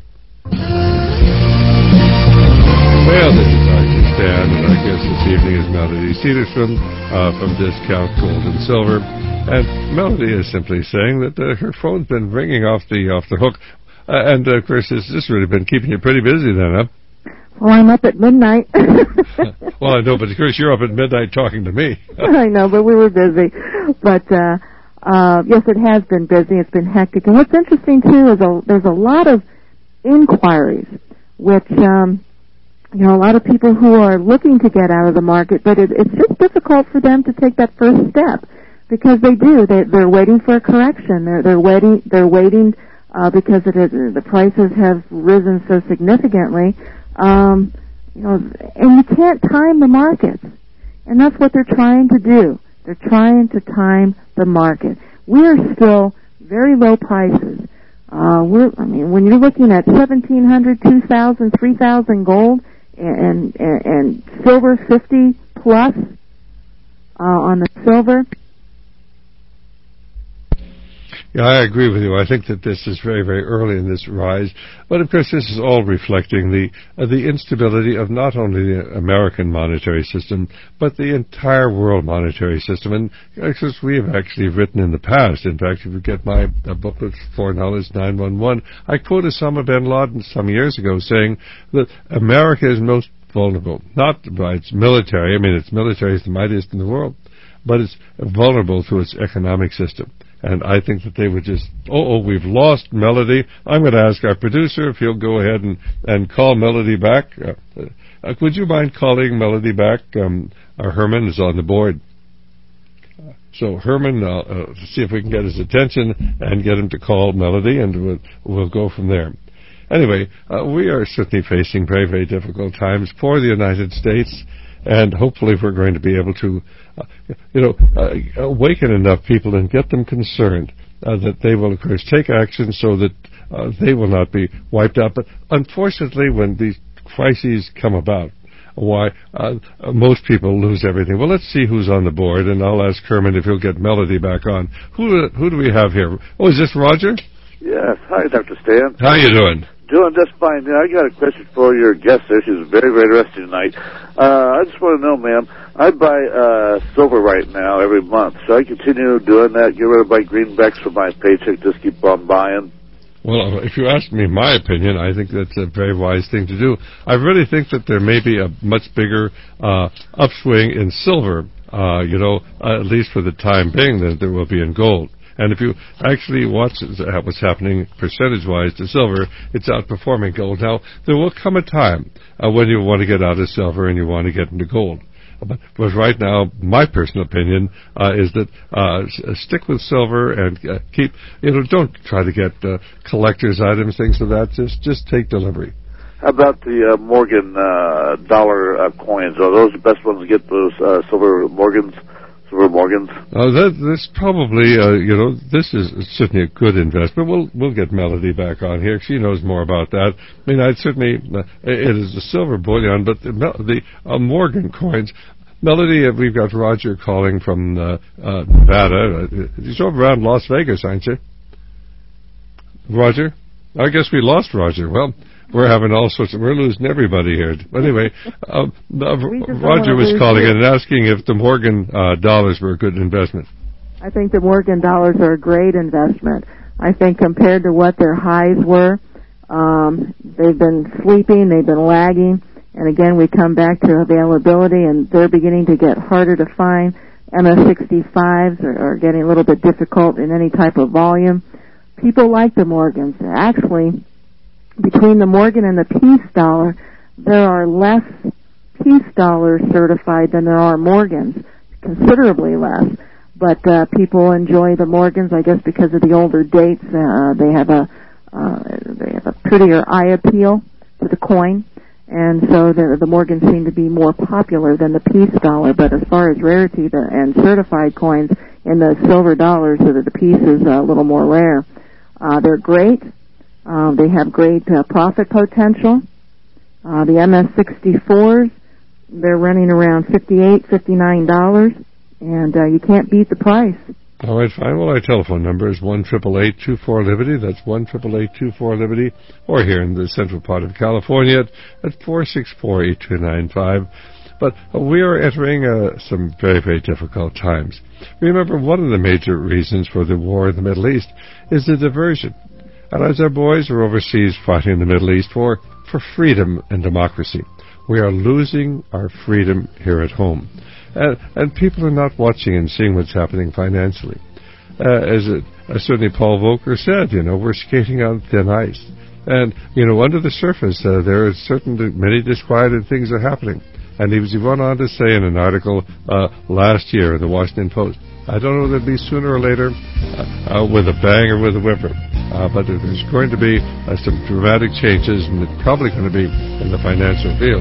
S1: Well, this is Doctor Stan, and our guest this evening is Melody Cedarstrom uh, from Discount Gold and Silver. And Melody is simply saying that uh, her phone's been ringing off the off the hook. Uh, and, uh, of course, this has really been keeping you pretty busy then, huh?
S6: Well, I'm up at midnight.
S1: Well, I know, but of course you're up at midnight talking to me.
S6: I know, but we were busy. But, uh, uh, yes, it has been busy. It's been hectic. And what's interesting, too, is a, there's a lot of inquiries, which, um, you know, a lot of people who are looking to get out of the market, but it, it's just difficult for them to take that first step because they do. They, they're waiting for a correction. They're, they're waiting, they're waiting, uh, because it is, the prices have risen so significantly. Um, you know, and you can't time the markets. And that's what they're trying to do. They're trying to time the market. We are still very low prices Uh, we're, I mean, when you're looking at seventeen hundred, two thousand, three thousand gold and, and, and silver fifty plus uh, on the silver.
S1: Yeah, I agree with you. I think that this is very, very early in this rise. But, of course, this is all reflecting the uh, the instability of not only the American monetary system, but the entire world monetary system. And as we have actually written in the past, in fact, if you get my uh, booklet, Foreign Knowledge nine one one, I quoted Osama bin Laden some years ago saying that America is most vulnerable, not by its military. I mean, its military is the mightiest in the world, but it's vulnerable to its economic system. And I think that they would just, oh, oh, we've lost Melody. I'm going to ask our producer if he'll go ahead and, and call Melody back. Uh, uh, would you mind calling Melody back? Um, our Herman is on the board. Uh, so, Herman, uh, uh, see if we can get his attention and get him to call Melody, and we'll, we'll go from there. Anyway, uh, we are certainly facing very, very difficult times for the United States. And hopefully we're going to be able to, uh, you know, uh, awaken enough people and get them concerned uh, that they will, of course, take action so that uh, they will not be wiped out. But unfortunately, when these crises come about, why uh, most people lose everything. Well, let's see who's on the board, and I'll ask Herman if he'll get Melody back on. Who who do we have here? Oh, is this Roger?
S7: Yes. Hi, Doctor Stan.
S1: How you doing?
S7: Doing just fine. Yeah, I got a question for your guest there. She's very, very interesting tonight. Uh, I just want to know, ma'am, I buy uh, silver right now every month. Should I continue doing that? Get rid of my greenbacks for my paycheck, just keep on buying?
S1: Well, if you ask me my opinion, I think that's a very wise thing to do. I really think that there may be a much bigger uh, upswing in silver, uh, you know, uh, at least for the time being, than there will be in gold. And if you actually watch what's happening percentage-wise to silver, it's outperforming gold. Now, there will come a time uh, when you want to get out of silver and you want to get into gold. But, but right now, my personal opinion uh, is that uh, s- stick with silver and uh, keep, you know, don't try to get uh, collector's items, things like that. Just, just take delivery.
S7: How about the uh, Morgan uh, dollar uh, coins? Are those the best ones to get, those uh, silver Morgans? Silver Morgans?
S1: Uh, that, this probably, uh, you know, this is certainly a good investment. We'll we'll get Melody back on here. She knows more about that. I mean, I'd certainly, uh, it is a silver bullion, but the, the uh, Morgan coins, Melody, uh, we've got Roger calling from uh, uh, Nevada. Uh, he's over around Las Vegas, aren't you? Roger? I guess we lost Roger. Well, we're having all sorts of, we're losing everybody here. Anyway, uh, uh, Roger was calling in and asking if the Morgan uh, dollars were a good investment.
S6: I think the Morgan dollars are a great investment. I think compared to what their highs were, um, they've been sleeping, they've been lagging, and again we come back to availability, and they're beginning to get harder to find. M S sixty-fives are, are getting a little bit difficult in any type of volume. People like the Morgans. Actually, between the Morgan and the Peace dollar, there are less Peace dollars certified than there are Morgans, considerably less. But uh, people enjoy the Morgans, I guess, because of the older dates. Uh, they have a uh, they have a prettier eye appeal to the coin, and so the, the Morgans seem to be more popular than the Peace dollar. But as far as rarity the, and certified coins, in the silver dollars, so that the Peace is a little more rare. Uh, they're great. Uh, they have great uh, profit potential. Uh, the M S sixty-fours, they're running around fifty-eight dollars, fifty-nine dollars, and uh, you can't beat the price.
S1: All right, fine. Well, our telephone number is one eight eight eight, two four, Liberty. That's one eight eight eight, two four, Liberty. Or here in the central part of California at four six four, eight two nine five. But uh, we are entering uh, some very, very difficult times. Remember, one of the major reasons for the war in the Middle East is the diversion. And as our boys are overseas fighting in the Middle East for, for freedom and democracy, we are losing our freedom here at home. And, and people are not watching and seeing what's happening financially. Uh, as, it, as certainly Paul Volcker said, you know, we're skating on thin ice. And, you know, under the surface, uh, there are certain, many disquieted things are happening. And he, was, he went on to say in an article uh, last year in the Washington Post, I don't know whether it'll be sooner or later, uh, uh, with a bang or with a whimper, uh, but there's going to be uh, some dramatic changes, and it's probably going to be in the financial field.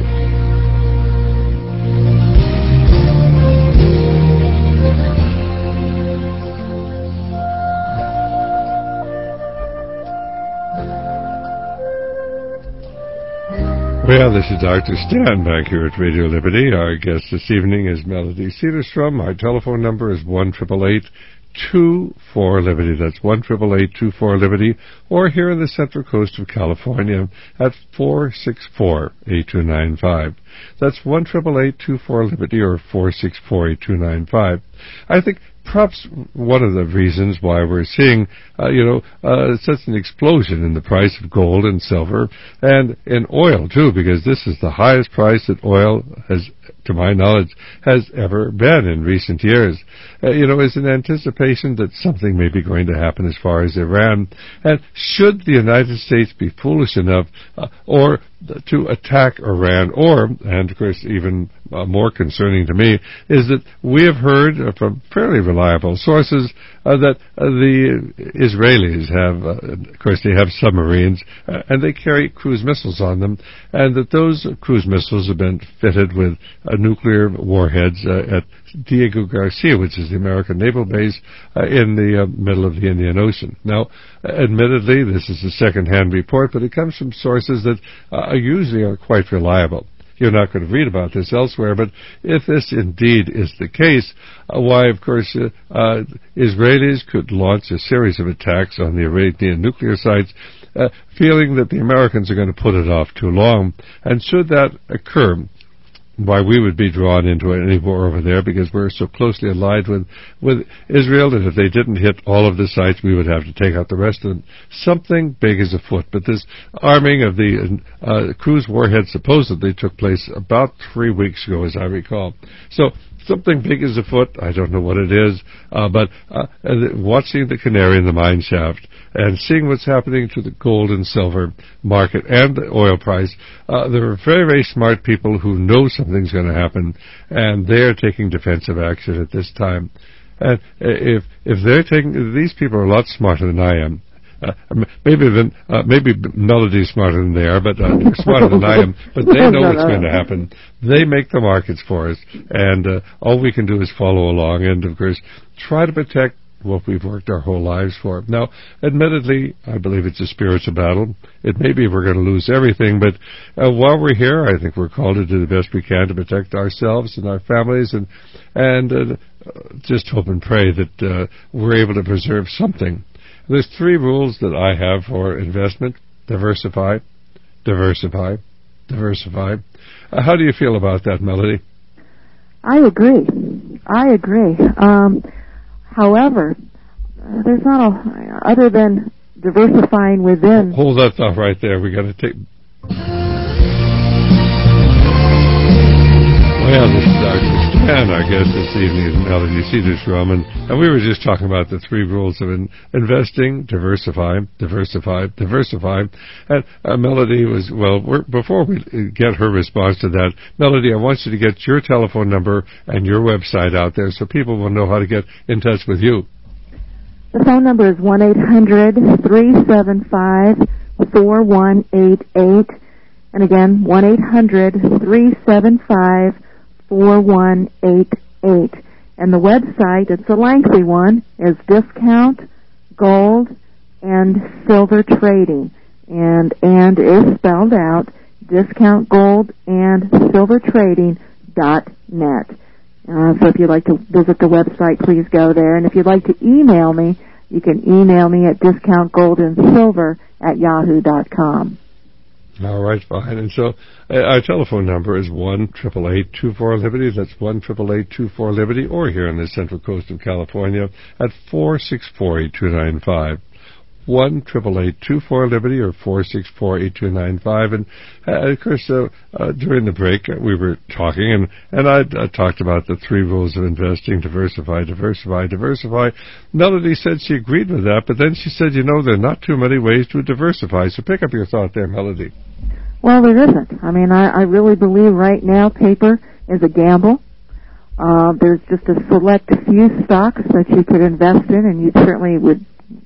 S1: Well, this is Doctor Stan back here at Radio Liberty. Our guest this evening is Melody Cedarstrom. Our telephone number is one eight eight eight, two four, Liberty. That's one eight eight eight, two four, Liberty. Or here in the Central Coast of California at four six four, eight two nine five. That's one eight eight eight, two four, Liberty or four six four, eight two nine five. I think perhaps one of the reasons why we're seeing, uh, you know, uh, such an explosion in the price of gold and silver and in oil, too, because this is the highest price that oil has, to my knowledge, has ever been in recent years, uh, you know, is an anticipation that something may be going to happen as far as Iran. And should the United States be foolish enough uh, or to attack Iran, or, and of course even uh, more concerning to me, is that we have heard uh, from fairly reliable sources uh, that uh, the Israelis have, uh, of course they have submarines, uh, and they carry cruise missiles on them, and that those cruise missiles have been fitted with uh, nuclear warheads uh, at Diego Garcia, which is the American naval base uh, in the uh, middle of the Indian Ocean. Now, admittedly, this is a second-hand report, but it comes from sources that uh, usually are quite reliable. You're not going to read about this elsewhere, but if this indeed is the case, uh, why, of course, uh, uh, Israelis could launch a series of attacks on the Iranian nuclear sites, uh, feeling that the Americans are going to put it off too long. And should that occur, why we would be drawn into any war over there, because we're so closely allied with, with Israel that if they didn't hit all of the sites, we would have to take out the rest of them. Something big is afoot, but this arming of the uh, cruise warheads supposedly took place about three weeks ago, as I recall. So something big is afoot. I don't know what it is, uh, but uh, watching the canary in the mine shaft and seeing what's happening to the gold and silver market and the oil price, uh, there are very, very smart people who know something's going to happen, and they are taking defensive action at this time. And if if they're taking, these people are a lot smarter than I am. Uh, maybe even, uh, maybe Melody's smarter than they are, but uh, they're smarter than I am. But they know what's going to happen. They make the markets for us, and uh, all we can do is follow along and, of course, try to protect what we've worked our whole lives for. Now, admittedly, I believe it's a spiritual battle. It may be we're going to lose everything, but uh, while we're here, I think we're called to do the best we can to protect ourselves and our families, and and uh, just hope and pray that uh, we're able to preserve something. There's three rules that I have for investment: diversify, diversify, diversify. Uh, how do you feel about that, Melody?
S6: I agree. I agree. Um, however, uh, there's not a, other than diversifying within.
S1: Hold that thought right there. We got to take. Well, this is Doctor Stan. Our guest this evening is Melody Cedarstrom, and, and we were just talking about the three rules of in, investing: diversify, diversify, diversify. And uh, Melody was, well, we're, before we get her response to that, Melody, I want you to get your telephone number and your website out there so people will know how to get in touch with you.
S6: The phone number is one eight hundred, three seven five, four one eight eight. And again, one eight hundred, three seven five, four one eight eight. And the website, it's a lengthy one, is Discount Gold and Silver Trading. And and is spelled out Discount Gold and Silver Trading dot net. Uh, so if you'd like to visit the website, please go there. And if you'd like to email me, you can email me at discountgoldandsilver at yahoo dot com.
S1: All right, fine. And so uh, our telephone number is one eight eight eight, two four, Liberty. That's one eight eight eight, two four, Liberty. Or here on the Central Coast of California at four six four, eight two nine five. one eight eight eight, two four, Liberty or four six four, eight two nine five. And, uh, of course, uh, uh, during the break, uh, we were talking, and, and I uh, talked about the three rules of investing: diversify, diversify, diversify. Melody said she agreed with that, but then she said, you know, there are not too many ways to diversify. So pick up your thought there, Melody.
S6: Well, there isn't. I mean, I, I really believe right now paper is a gamble. Uh, there's just a select few stocks that you could invest in, and you certainly would.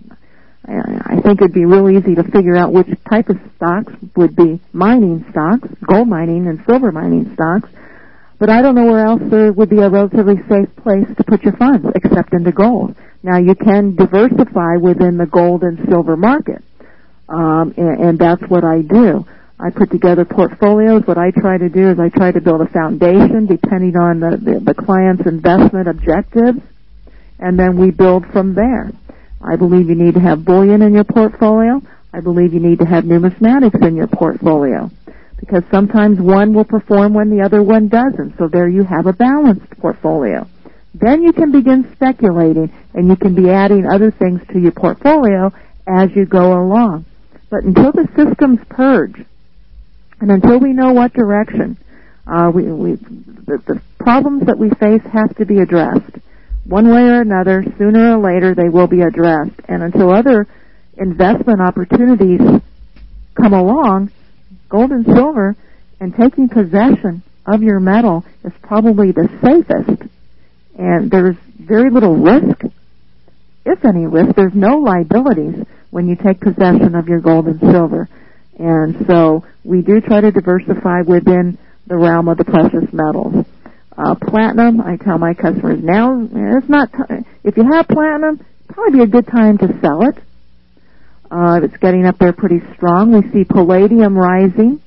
S6: I think it'd be real easy to figure out which type of stocks would be mining stocks, gold mining and silver mining stocks. But I don't know where else there would be a relatively safe place to put your funds except into gold. Now, you can diversify within the gold and silver market, um, and, and that's what I do. I put together portfolios. What I try to do is I try to build a foundation depending on the, the, the client's investment objectives, and then we build from there. I believe you need to have bullion in your portfolio. I believe you need to have numismatics in your portfolio, because sometimes one will perform when the other one doesn't. So there you have a balanced portfolio. Then you can begin speculating, and you can be adding other things to your portfolio as you go along. But until the systems purge, and until we know what direction, uh, we, we, the, the problems that we face have to be addressed. One way or another, sooner or later, they will be addressed. And until other investment opportunities come along, gold and silver and taking possession of your metal is probably the safest. And there's very little risk, if any risk. There's no liabilities when you take possession of your gold and silver. And so we do try to diversify within the realm of the precious metals. Uh, platinum, I tell my customers now, it's not, t- if you have platinum, probably be a good time to sell it. Uh, it's getting up there pretty strong. We see palladium rising.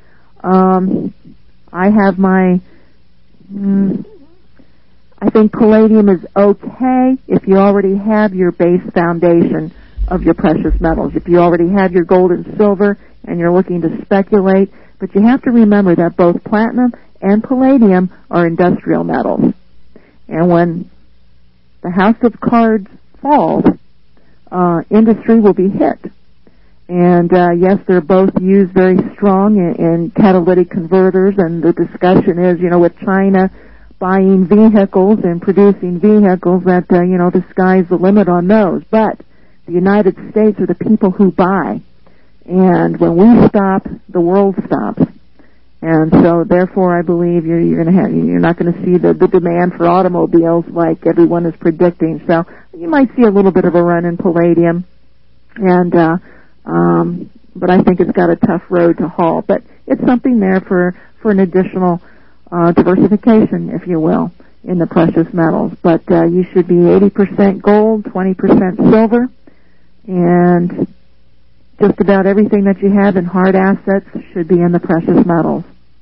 S6: Um, I have my, mm, I think palladium is okay if you already have your base foundation of your precious metals. If you already have your gold and silver and you're looking to speculate, but you have to remember that both platinum and palladium are industrial metals. And when the house of cards falls, uh, industry will be hit. And, uh, yes, they're both used very strong in, in catalytic converters, and the discussion is, you know, with China buying vehicles and producing vehicles that, uh, you know, the sky's the limit on those. But the United States are the people who buy. And when we stop, the world stops. And so, therefore, I believe you're, you're going to have, you're not going to see the, the demand for automobiles like everyone is predicting. So you might see a little bit of a run in palladium, and uh, um, but I think it's got a tough road to haul. But it's something there for for an additional uh, diversification, if you will, in the precious metals. But uh, you should be eighty percent gold, twenty percent silver, and just about everything that you have in hard assets should be in the precious metals.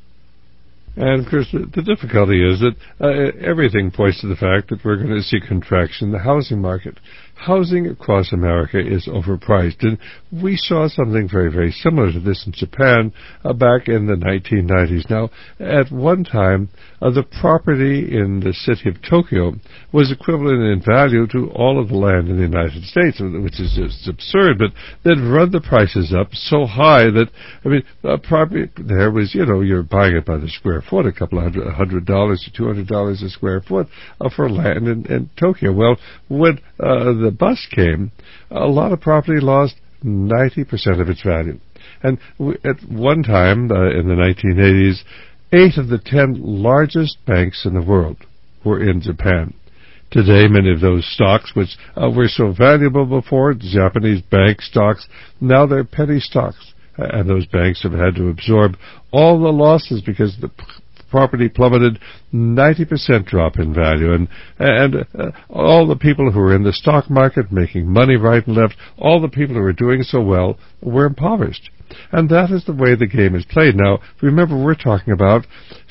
S1: And, of course, the, the difficulty is that uh, everything points to the fact that we're going to see contraction in the housing market. Housing across America is overpriced, and we saw something very, very similar to this in Japan uh, back in the nineteen nineties. Now, at one time, uh, the property in the city of Tokyo was equivalent in value to all of the land in the United States, which is just absurd, but they'd run the prices up so high that, I mean, uh, property there was, you know, you're buying it by the square foot, a couple of hundred, hundred dollars to two hundred dollars a square foot uh, for land in, in Tokyo. Well, when uh, the bus came, a lot of property lost ninety percent of its value. And we, at one time, uh, in the nineteen eighties, eight of the ten largest banks in the world were in Japan. Today, many of those stocks, which uh, were so valuable before, Japanese bank stocks, now they're penny stocks. Uh, and those banks have had to absorb all the losses because the p- property plummeted, ninety percent drop in value. And, and uh, all the people who were in the stock market making money right and left, all the people who were doing so well were impoverished. And that is the way the game is played. Now, remember, we're talking about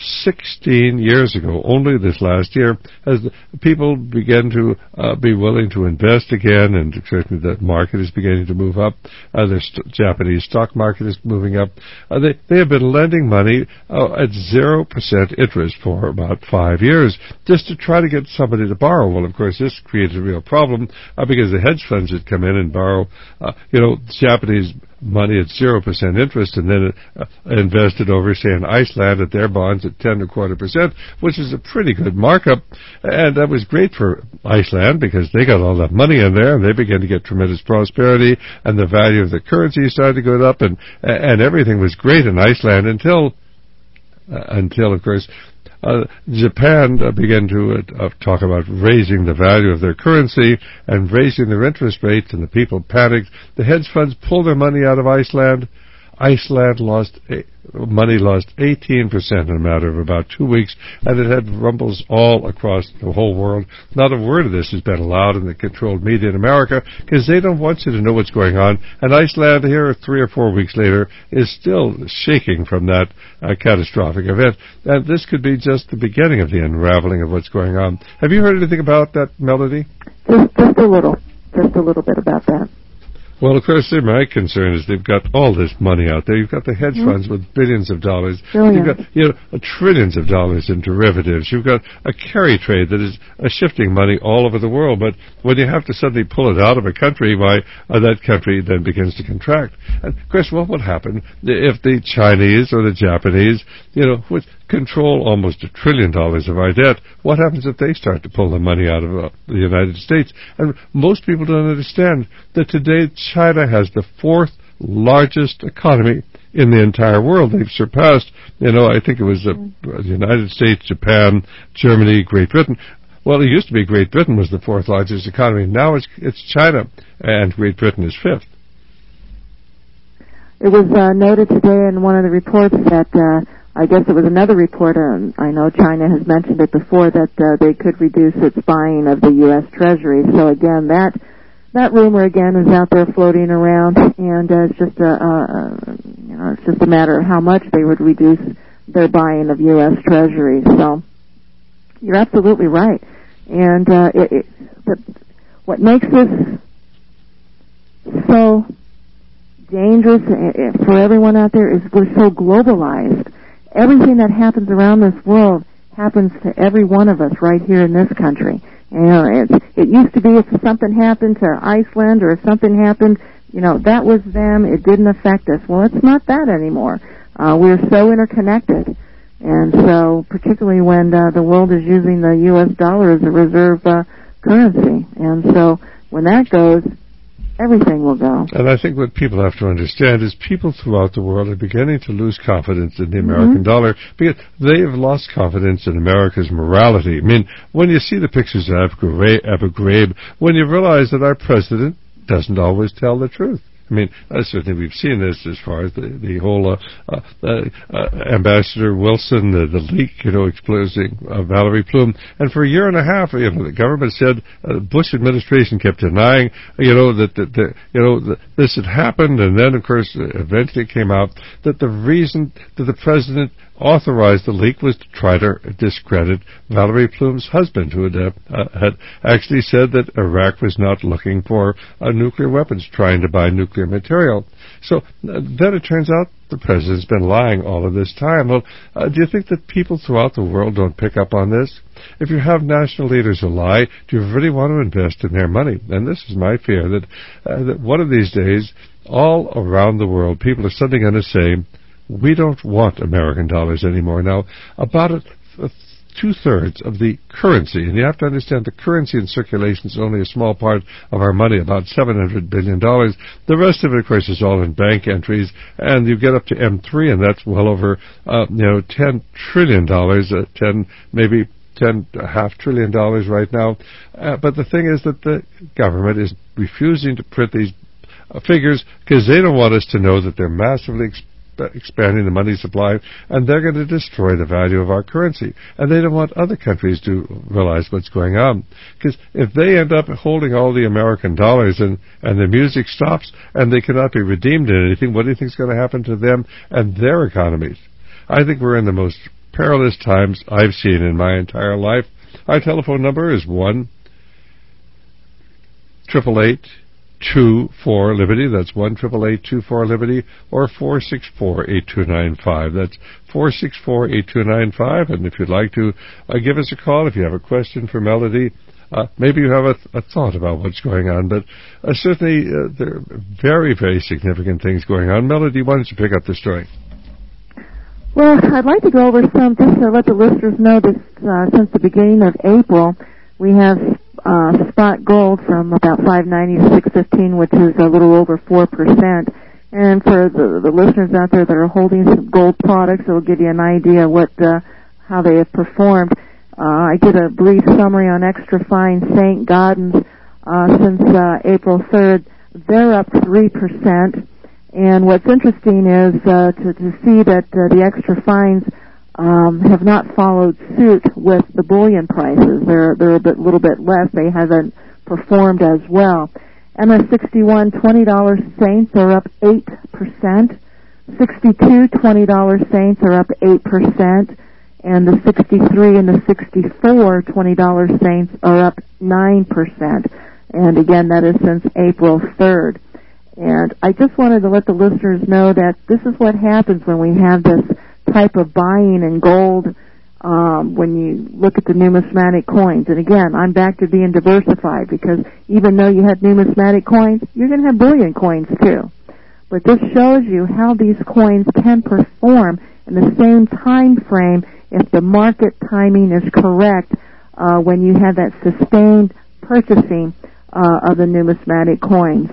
S1: sixteen years ago, only this last year, as the people began to uh, be willing to invest again, and certainly the market is beginning to move up. Uh, the st- Japanese stock market is moving up. Uh, they, they have been lending money uh, at zero percent interest for about five years, just to try to get somebody to borrow. Well, of course, this creates a real problem, uh, because the hedge funds would come in and borrow, uh, you know, Japanese money at zero percent interest, and then uh, invested over, say, in Iceland at their bonds at ten and a quarter percent, which is a pretty good markup. And that was great for Iceland because they got all that money in there, and they began to get tremendous prosperity, and the value of the currency started to go up, and and everything was great in Iceland until, uh, until of course, Uh, Japan uh, began to uh, uh, talk about raising the value of their currency and raising their interest rates, and the people panicked. The hedge funds pulled their money out of Iceland. Iceland lost a, money lost eighteen percent in a matter of about two weeks, and it had rumbles all across the whole world. Not a word of this has been allowed in the controlled media in America because they don't want you to know what's going on. And Iceland here, three or four weeks later, is still shaking from that uh, catastrophic event. And this could be just the beginning of the unraveling of what's going on. Have you heard anything about that, Melody?
S6: Just, just a little. Just a little bit about that.
S1: Well, of course, my concern is they've got all this money out there. You've got the hedge mm-hmm. funds with billions of dollars.
S6: Billions.
S1: You've got you know, trillions of dollars in derivatives. You've got a carry trade that is uh, shifting money all over the world. But when you have to suddenly pull it out of a country, why uh, that country then begins to contract. And, of course, what would happen if the Chinese or the Japanese, you know, would control almost a trillion dollars of our debt? What happens if they start to pull the money out of uh, the United States? And most people don't understand that today China has the fourth largest economy in the entire world. They've surpassed, you know, I think it was uh, the United States, Japan, Germany, Great Britain. Well, it used to be Great Britain was the fourth largest economy. Now it's, it's China, and Great Britain is fifth.
S6: It was uh, noted today in one of the reports that uh, I guess it was another report, um, I know China has mentioned it before, that uh, they could reduce its buying of the U S Treasury. So again, that that rumor again is out there floating around, and uh, it's just a, uh, you know, it's just a matter of how much they would reduce their buying of U S Treasuries. So you're absolutely right. And uh, it, it, but what makes this so dangerous for everyone out there is we're so globalized. Everything that happens around this world happens to every one of us right here in this country. You know, it, it used to be if something happened to Iceland or if something happened, you know, that was them. It didn't affect us. Well, it's not that anymore. Uh, we're so interconnected. And so, particularly when uh, the world is using the U S dollar as a reserve uh, currency. And so, when that goes, everything will go.
S1: And I think what people have to understand is people throughout the world are beginning to lose confidence in the American mm-hmm. dollar because they have lost confidence in America's morality. I mean, when you see the pictures of Abu Ghraib, when you realize that our president doesn't always tell the truth. I mean, uh, certainly we've seen this as far as the, the whole uh, uh, uh, Ambassador Wilson, the, the leak, you know, exposing uh, Valerie Plum. And for a year and a half, you know, the government said, uh, the Bush administration kept denying, you know, that, that, that you know, that this had happened. And then, of course, eventually it came out that the reason that the president authorized the leak was to try to discredit Valerie Plum's husband, who had, uh, uh, had actually said that Iraq was not looking for uh, nuclear weapons, trying to buy nuclear material. So uh, then it turns out the president's been lying all of this time. Well, uh, do you think that people throughout the world don't pick up on this? If you have national leaders who lie, do you really want to invest in their money? And this is my fear, that, uh, that one of these days, all around the world, people are suddenly going to say, we don't want American dollars anymore. Now, about a, a two-thirds of the currency, and you have to understand the currency in circulation is only a small part of our money, about seven hundred billion dollars. The rest of it, of course, is all in bank entries, and you get up to M three, and that's well over, uh, you know, ten trillion dollars, uh, ten, maybe ten, a half trillion dollars right now. Uh, but the thing is that the government is refusing to print these uh, figures because they don't want us to know that they're massively expensive, expanding the money supply, and they're going to destroy the value of our currency. And they don't want other countries to realize what's going on. Because if they end up holding all the American dollars and, and the music stops and they cannot be redeemed in anything, what do you think is going to happen to them and their economies? I think we're in the most perilous times I've seen in my entire life. Our telephone number is one triple eight two four Liberty. That's one triple eight two four Liberty, or four six four eight two nine five. That's four six four eight two nine five. And if you'd like to uh, give us a call, if you have a question for Melody, uh, maybe you have a, th- a thought about what's going on. But uh, certainly uh, there are very, very significant things going on. Melody, why don't you pick up the story?
S6: Well, I'd like to go over some, just to let the listeners know that uh, since the beginning of April, we have Uh, spot gold from about five ninety to six fifteen, which is a little over four percent. And for the, the listeners out there that are holding some gold products, it will give you an idea what uh, how they have performed. Uh, I did a brief summary on extra fine Saint Gaudens uh, since uh, April third. They're up three percent. And what's interesting is uh, to, to see that uh, the extra fines um, have not followed suit with the bullion prices. They're they're a bit, little bit less. They haven't performed as well. M S sixty-one twenty dollar Saints are up eight percent. sixty-two twenty dollar Saints are up eight percent. And the sixty-three and the sixty-four twenty dollar Saints are up nine percent. And again, that is since April third. And I just wanted to let the listeners know that this is what happens when we have this type of buying in gold um, when you look at the numismatic coins. And again, I'm back to being diversified because even though you have numismatic coins, you're going to have bullion coins too. But this shows you how these coins can perform in the same time frame if the market timing is correct uh, when you have that sustained purchasing uh, of the numismatic coins.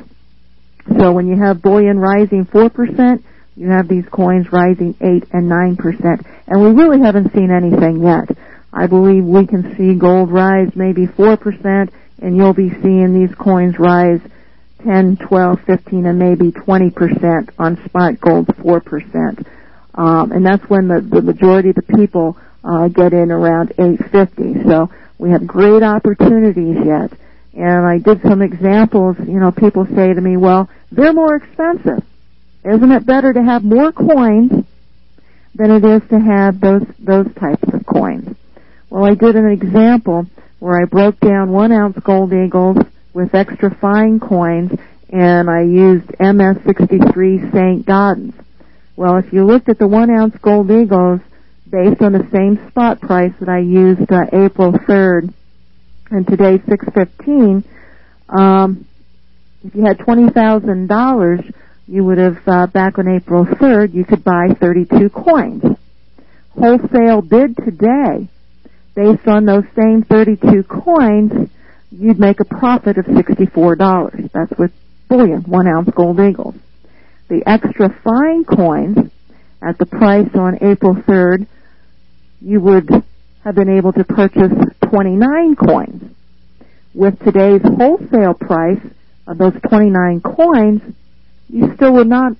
S6: So when you have bullion rising four percent, you have these coins rising eight and nine percent. And we really haven't seen anything yet. I believe we can see gold rise maybe four percent, and you'll be seeing these coins rise ten, twelve, fifteen, and maybe twenty percent on spot gold four percent. Um, and that's when the, the majority of the people uh, get in around eight fifty. So we have great opportunities yet. And I did some examples. You know, people say to me, well, they're more expensive. Isn't it better to have more coins than it is to have those those types of coins? Well, I did an example where I broke down one ounce gold eagles with extra fine coins, and I used M S sixty-three Saint Gaudens. Well, if you looked at the one ounce gold eagles based on the same spot price that I used uh, April third, and today six fifteen, um, if you had twenty thousand dollars, you would have, uh, back on April third, you could buy thirty-two coins. Wholesale bid today, based on those same thirty-two coins, you'd make a profit of sixty-four dollars. That's with bullion, one ounce gold eagles. The extra fine coins, at the price on April third, you would have been able to purchase twenty-nine coins. With today's wholesale price of those twenty-nine coins, you still would not,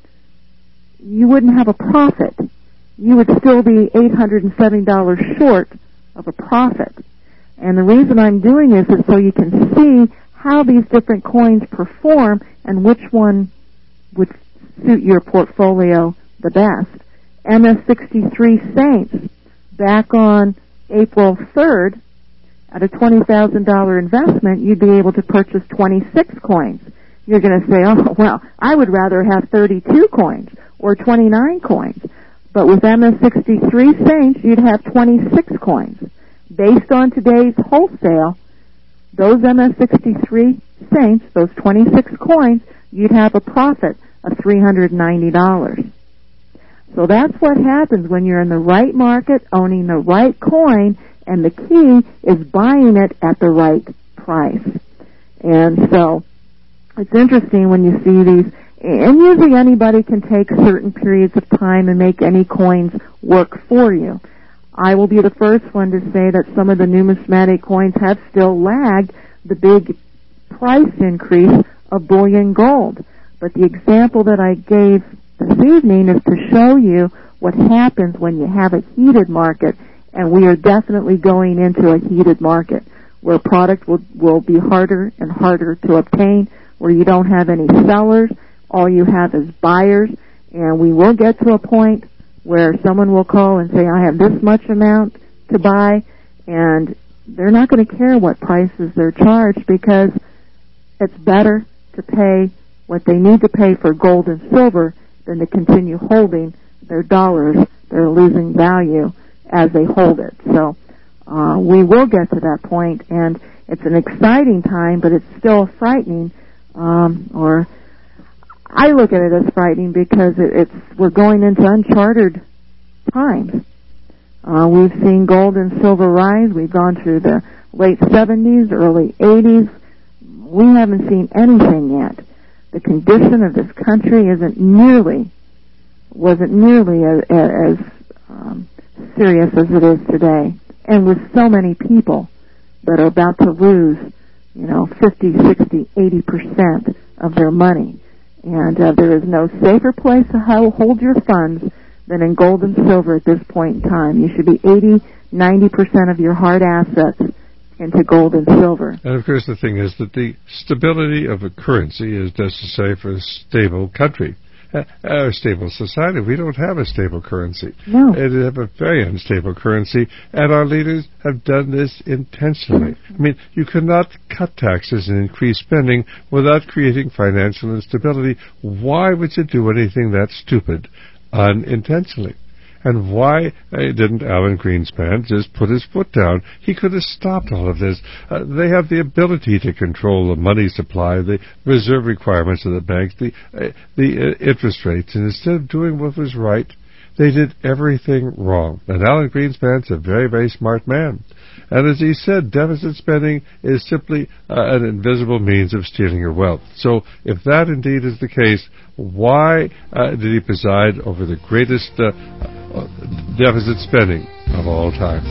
S6: you wouldn't have a profit. You would still be eight hundred seventy dollars short of a profit. And the reason I'm doing this is so you can see how these different coins perform and which one would suit your portfolio the best. M S sixty-three Saints, back on April third, at a twenty thousand dollars investment, you'd be able to purchase twenty-six coins. You're going to say, oh, well, I would rather have thirty-two coins or twenty-nine coins. But with M S sixty-three Saints, you'd have twenty-six coins. Based on today's wholesale, those M S sixty-three Saints, those twenty-six coins, you'd have a profit of three hundred ninety dollars. So that's what happens when you're in the right market, owning the right coin, and the key is buying it at the right price. And so it's interesting when you see these, and usually anybody can take certain periods of time and make any coins work for you. I will be the first one to say that some of the numismatic coins have still lagged the big price increase of bullion gold. But the example that I gave this evening is to show you what happens when you have a heated market, and we are definitely going into a heated market where product will, will be harder and harder to obtain, where you don't have any sellers, all you have is buyers, and we will get to a point where someone will call and say, I have this much amount to buy, and they're not going to care what prices they're charged because it's better to pay what they need to pay for gold and silver than to continue holding their dollars. They're losing value as they hold it. So uh, we will get to that point, and it's an exciting time, but it's still frightening, um, or I look at it as frightening because it, it's we're going into uncharted times. Uh, we've seen gold and silver rise. We've gone through the late seventies, early eighties. We haven't seen anything yet. The condition of this country isn't nearly, wasn't nearly as, as um, serious as it is today. And with so many people that are about to lose, you know, fifty, sixty, eighty percent of their money. And uh, there is no safer place to hold your funds than in gold and silver at this point in time. You should be eighty, ninety percent of your hard assets into gold and silver.
S1: And of course the thing is that the stability of a currency is necessary for a stable country. A stable society. We don't have a stable currency.
S6: No.
S1: We have a very unstable currency, and our leaders have done this intentionally. I mean, you cannot cut taxes and increase spending without creating financial instability. Why would you do anything that stupid unintentionally? And why uh, didn't Alan Greenspan just put his foot down? He could have stopped all of this. Uh, they have the ability to control the money supply, the reserve requirements of the banks, the uh, the uh, interest rates, and instead of doing what was right, they did everything wrong. And Alan Greenspan's a very, very smart man. And as he said, deficit spending is simply uh, an invisible means of stealing your wealth. So if that indeed is the case, why uh, did he preside over the greatest uh, uh, deficit spending of all time?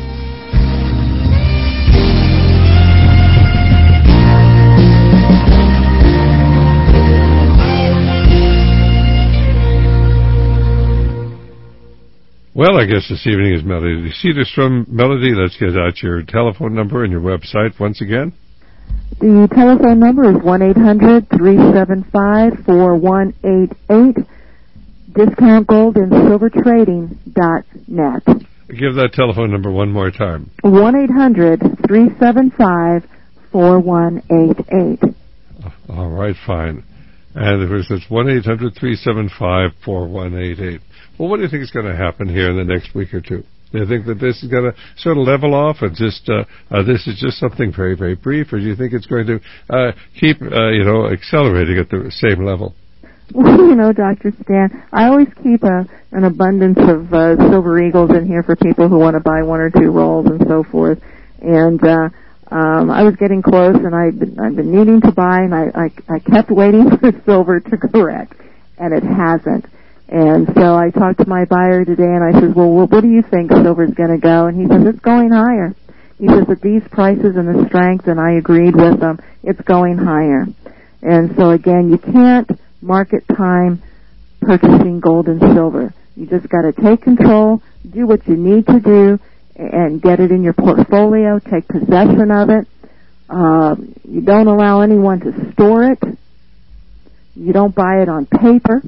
S1: Well, I guess this evening is Melody Cedarstrom. Melody, let's get out your telephone number and your website once again.
S6: The telephone number is one eight hundred, three seven five, four one eight eight, discount gold and silver trading dot net.
S1: Give that telephone number one more time.
S6: one eight hundred, three seven five, four one eight eight.
S1: All right, fine. And of course, it's one eight hundred, three seven five, four one eight eight. Well, what do you think is going to happen here in the next week or two? Do you think that this is going to sort of level off and just uh, uh, this is just something very, very brief, or do you think it's going to uh, keep, uh, you know, accelerating at the same level?
S6: Well, you know, Doctor Stan, I always keep a, an abundance of uh, silver eagles in here for people who want to buy one or two rolls and so forth. And uh, um, I was getting close, and I've been, I've been needing to buy, and I, I, I kept waiting for silver to correct, and it hasn't. And so I talked to my buyer today, and I said, well, what do you think silver's going to go? And he says, it's going higher. He says, at these prices and the strength, and I agreed with him, it's going higher. And so, again, you can't market time purchasing gold and silver. You just got to take control, do what you need to do, and get it in your portfolio, take possession of it. Uh, you don't allow anyone to store it. You don't buy it on paper.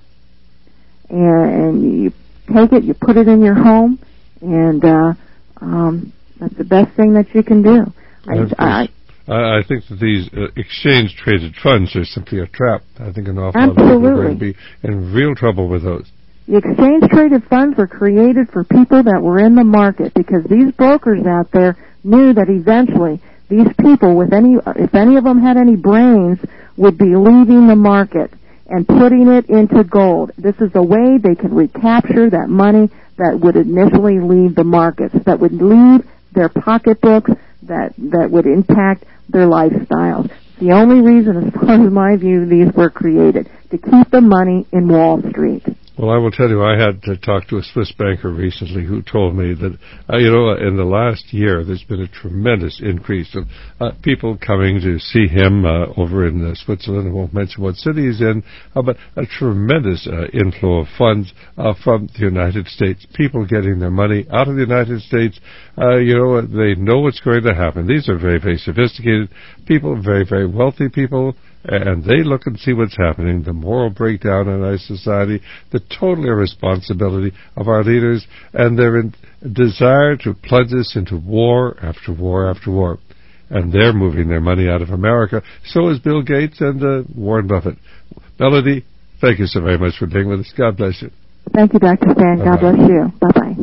S6: And you take it, you put it in your home, and uh, um, that's the best thing that you can do. I, I,
S1: I think that these uh, exchange-traded funds are simply a trap. I think an awful lot of
S6: absolutely.
S1: people are going to be in real trouble with those.
S6: The exchange-traded funds were created for people that were in the market, because these brokers out there knew that eventually these people, with any, if any of them had any brains, would be leaving the market and putting it into gold. This is a way they could recapture that money that would initially leave the markets, that would leave their pocketbooks, that, that would impact their lifestyles. It's the only reason, as far as my view, these were created, to keep the money in Wall Street.
S1: Well, I will tell you, I had to talk to a Swiss banker recently who told me that, uh, you know, in the last year there's been a tremendous increase of uh, people coming to see him uh, over in uh, Switzerland. I won't mention what city he's in, uh, but a tremendous uh, inflow of funds uh, from the United States. People getting their money out of the United States. Uh, you know, they know what's going to happen. These are very, very sophisticated people, very, very wealthy people. And they look and see what's happening, the moral breakdown in our society, the total irresponsibility of our leaders, and their in- desire to plunge us into war after war after war. And they're moving their money out of America. So is Bill Gates and uh, Warren Buffett. Melody, thank you so very much for being with us. God bless you.
S6: Thank you, Doctor Stan.
S1: Bye-bye.
S6: God bless you. Bye-bye.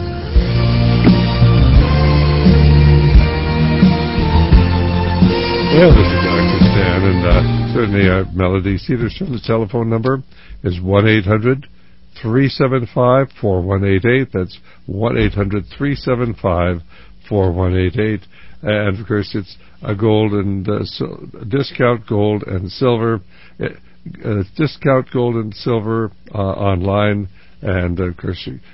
S1: Well, this is Doctor Stan, and uh, certainly uh, Melody Cedarstrom. The telephone number is one eight hundred, three seven five, four one eight eight. That's one eight hundred, three seven five, four one eight eight. And, of course, it's a gold and uh, so, discount gold and silver. Uh, discount gold and silver uh, online. And, of course,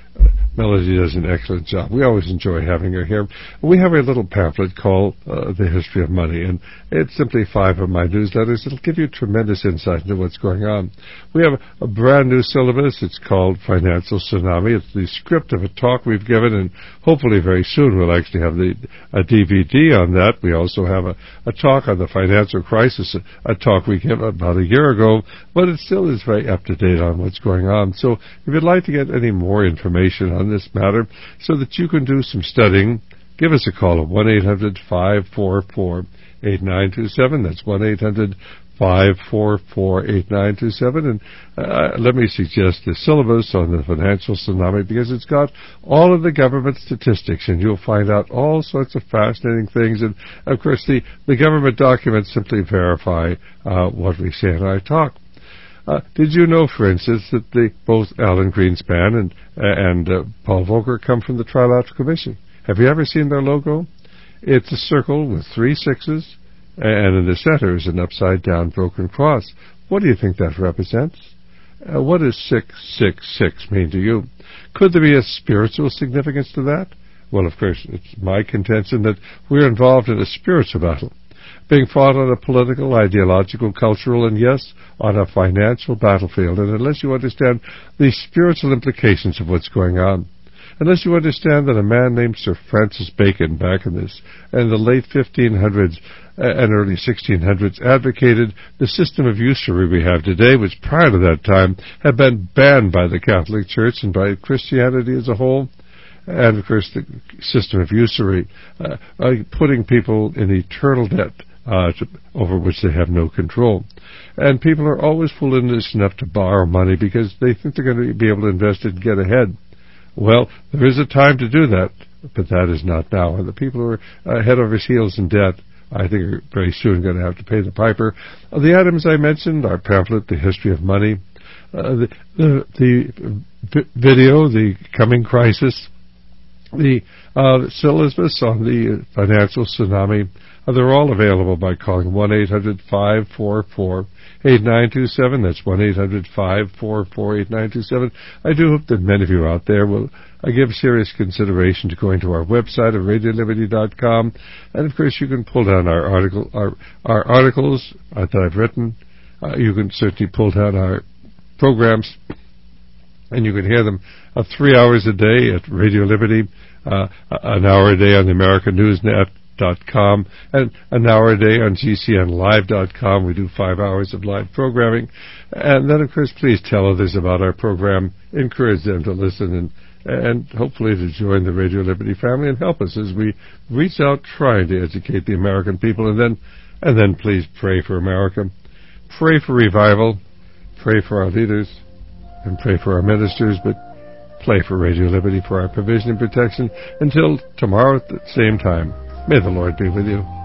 S1: Melody does an excellent job. We always enjoy having her here. We have a little pamphlet called uh, The History of Money, and it's simply five of my newsletters. It'll give you tremendous insight into what's going on. We have a brand new syllabus. It's called Financial Tsunami. It's the script of a talk we've given, and hopefully very soon we'll actually have the a D V D on that. We also have a, a talk on the financial crisis, a, a talk we gave about a year ago, but it still is very up to date on what's going on. So if you'd like to get any more information on this matter so that you can do some studying, give us a call at one eight hundred five four four eight nine two seven. That's one eight hundred five four four eight nine two seven. And uh, let me suggest the syllabus on the financial tsunami, because it's got all of the government statistics, and you'll find out all sorts of fascinating things. And, of course, the, the government documents simply verify uh, what we say in our talk. Uh, did you know, for instance, that the, both Alan Greenspan and, uh, and uh, Paul Volcker come from the Trilateral Commission? Have you ever seen their logo? It's a circle with three sixes, and in the center is an upside-down broken cross. What do you think that represents? Uh, what does six six six mean to you? Could there be a spiritual significance to that? Well, of course, it's my contention that we're involved in a spiritual battle, being fought on a political, ideological, cultural, and yes, on a financial battlefield. And unless you understand the spiritual implications of what's going on, unless you understand that a man named Sir Francis Bacon back in this in the late fifteen hundreds and early sixteen hundreds advocated the system of usury we have today, which prior to that time had been banned by the Catholic Church and by Christianity as a whole. And, of course, the system of usury, uh, uh, putting people in eternal debt uh, to, over which they have no control. And people are always foolish enough to borrow money because they think they're going to be able to invest it and get ahead. Well, there is a time to do that, but that is not now. And the people who are uh, head over heels in debt, I think, are very soon going to have to pay the piper. Uh, the items I mentioned, our pamphlet, The History of Money, uh, the, the, the v- video, The Coming Crisis, the uh, syllabus on the financial tsunami, uh, they're all available by calling one eight hundred five four four eight nine two seven. That's one eight hundred five four four eight nine two seven. I do hope that many of you out there will uh, give serious consideration to going to our website at radio liberty dot com. And, of course, you can pull down our article, our, our articles uh, that I've written. Uh, you can certainly pull down our programs, and you can hear them uh, three hours a day at Radio Liberty, uh, an hour a day on the American News Net dot com, and an hour a day on G C N live dot com. We do five hours of live programming. And then, of course, please tell others about our program. Encourage them to listen and and hopefully to join the Radio Liberty family and help us as we reach out trying to educate the American people. And then, and then please pray for America. Pray for revival. Pray for our leaders. And pray for our ministers, but pray for Radio Liberty for our provision and protection. Until tomorrow at the same time, may the Lord be with you.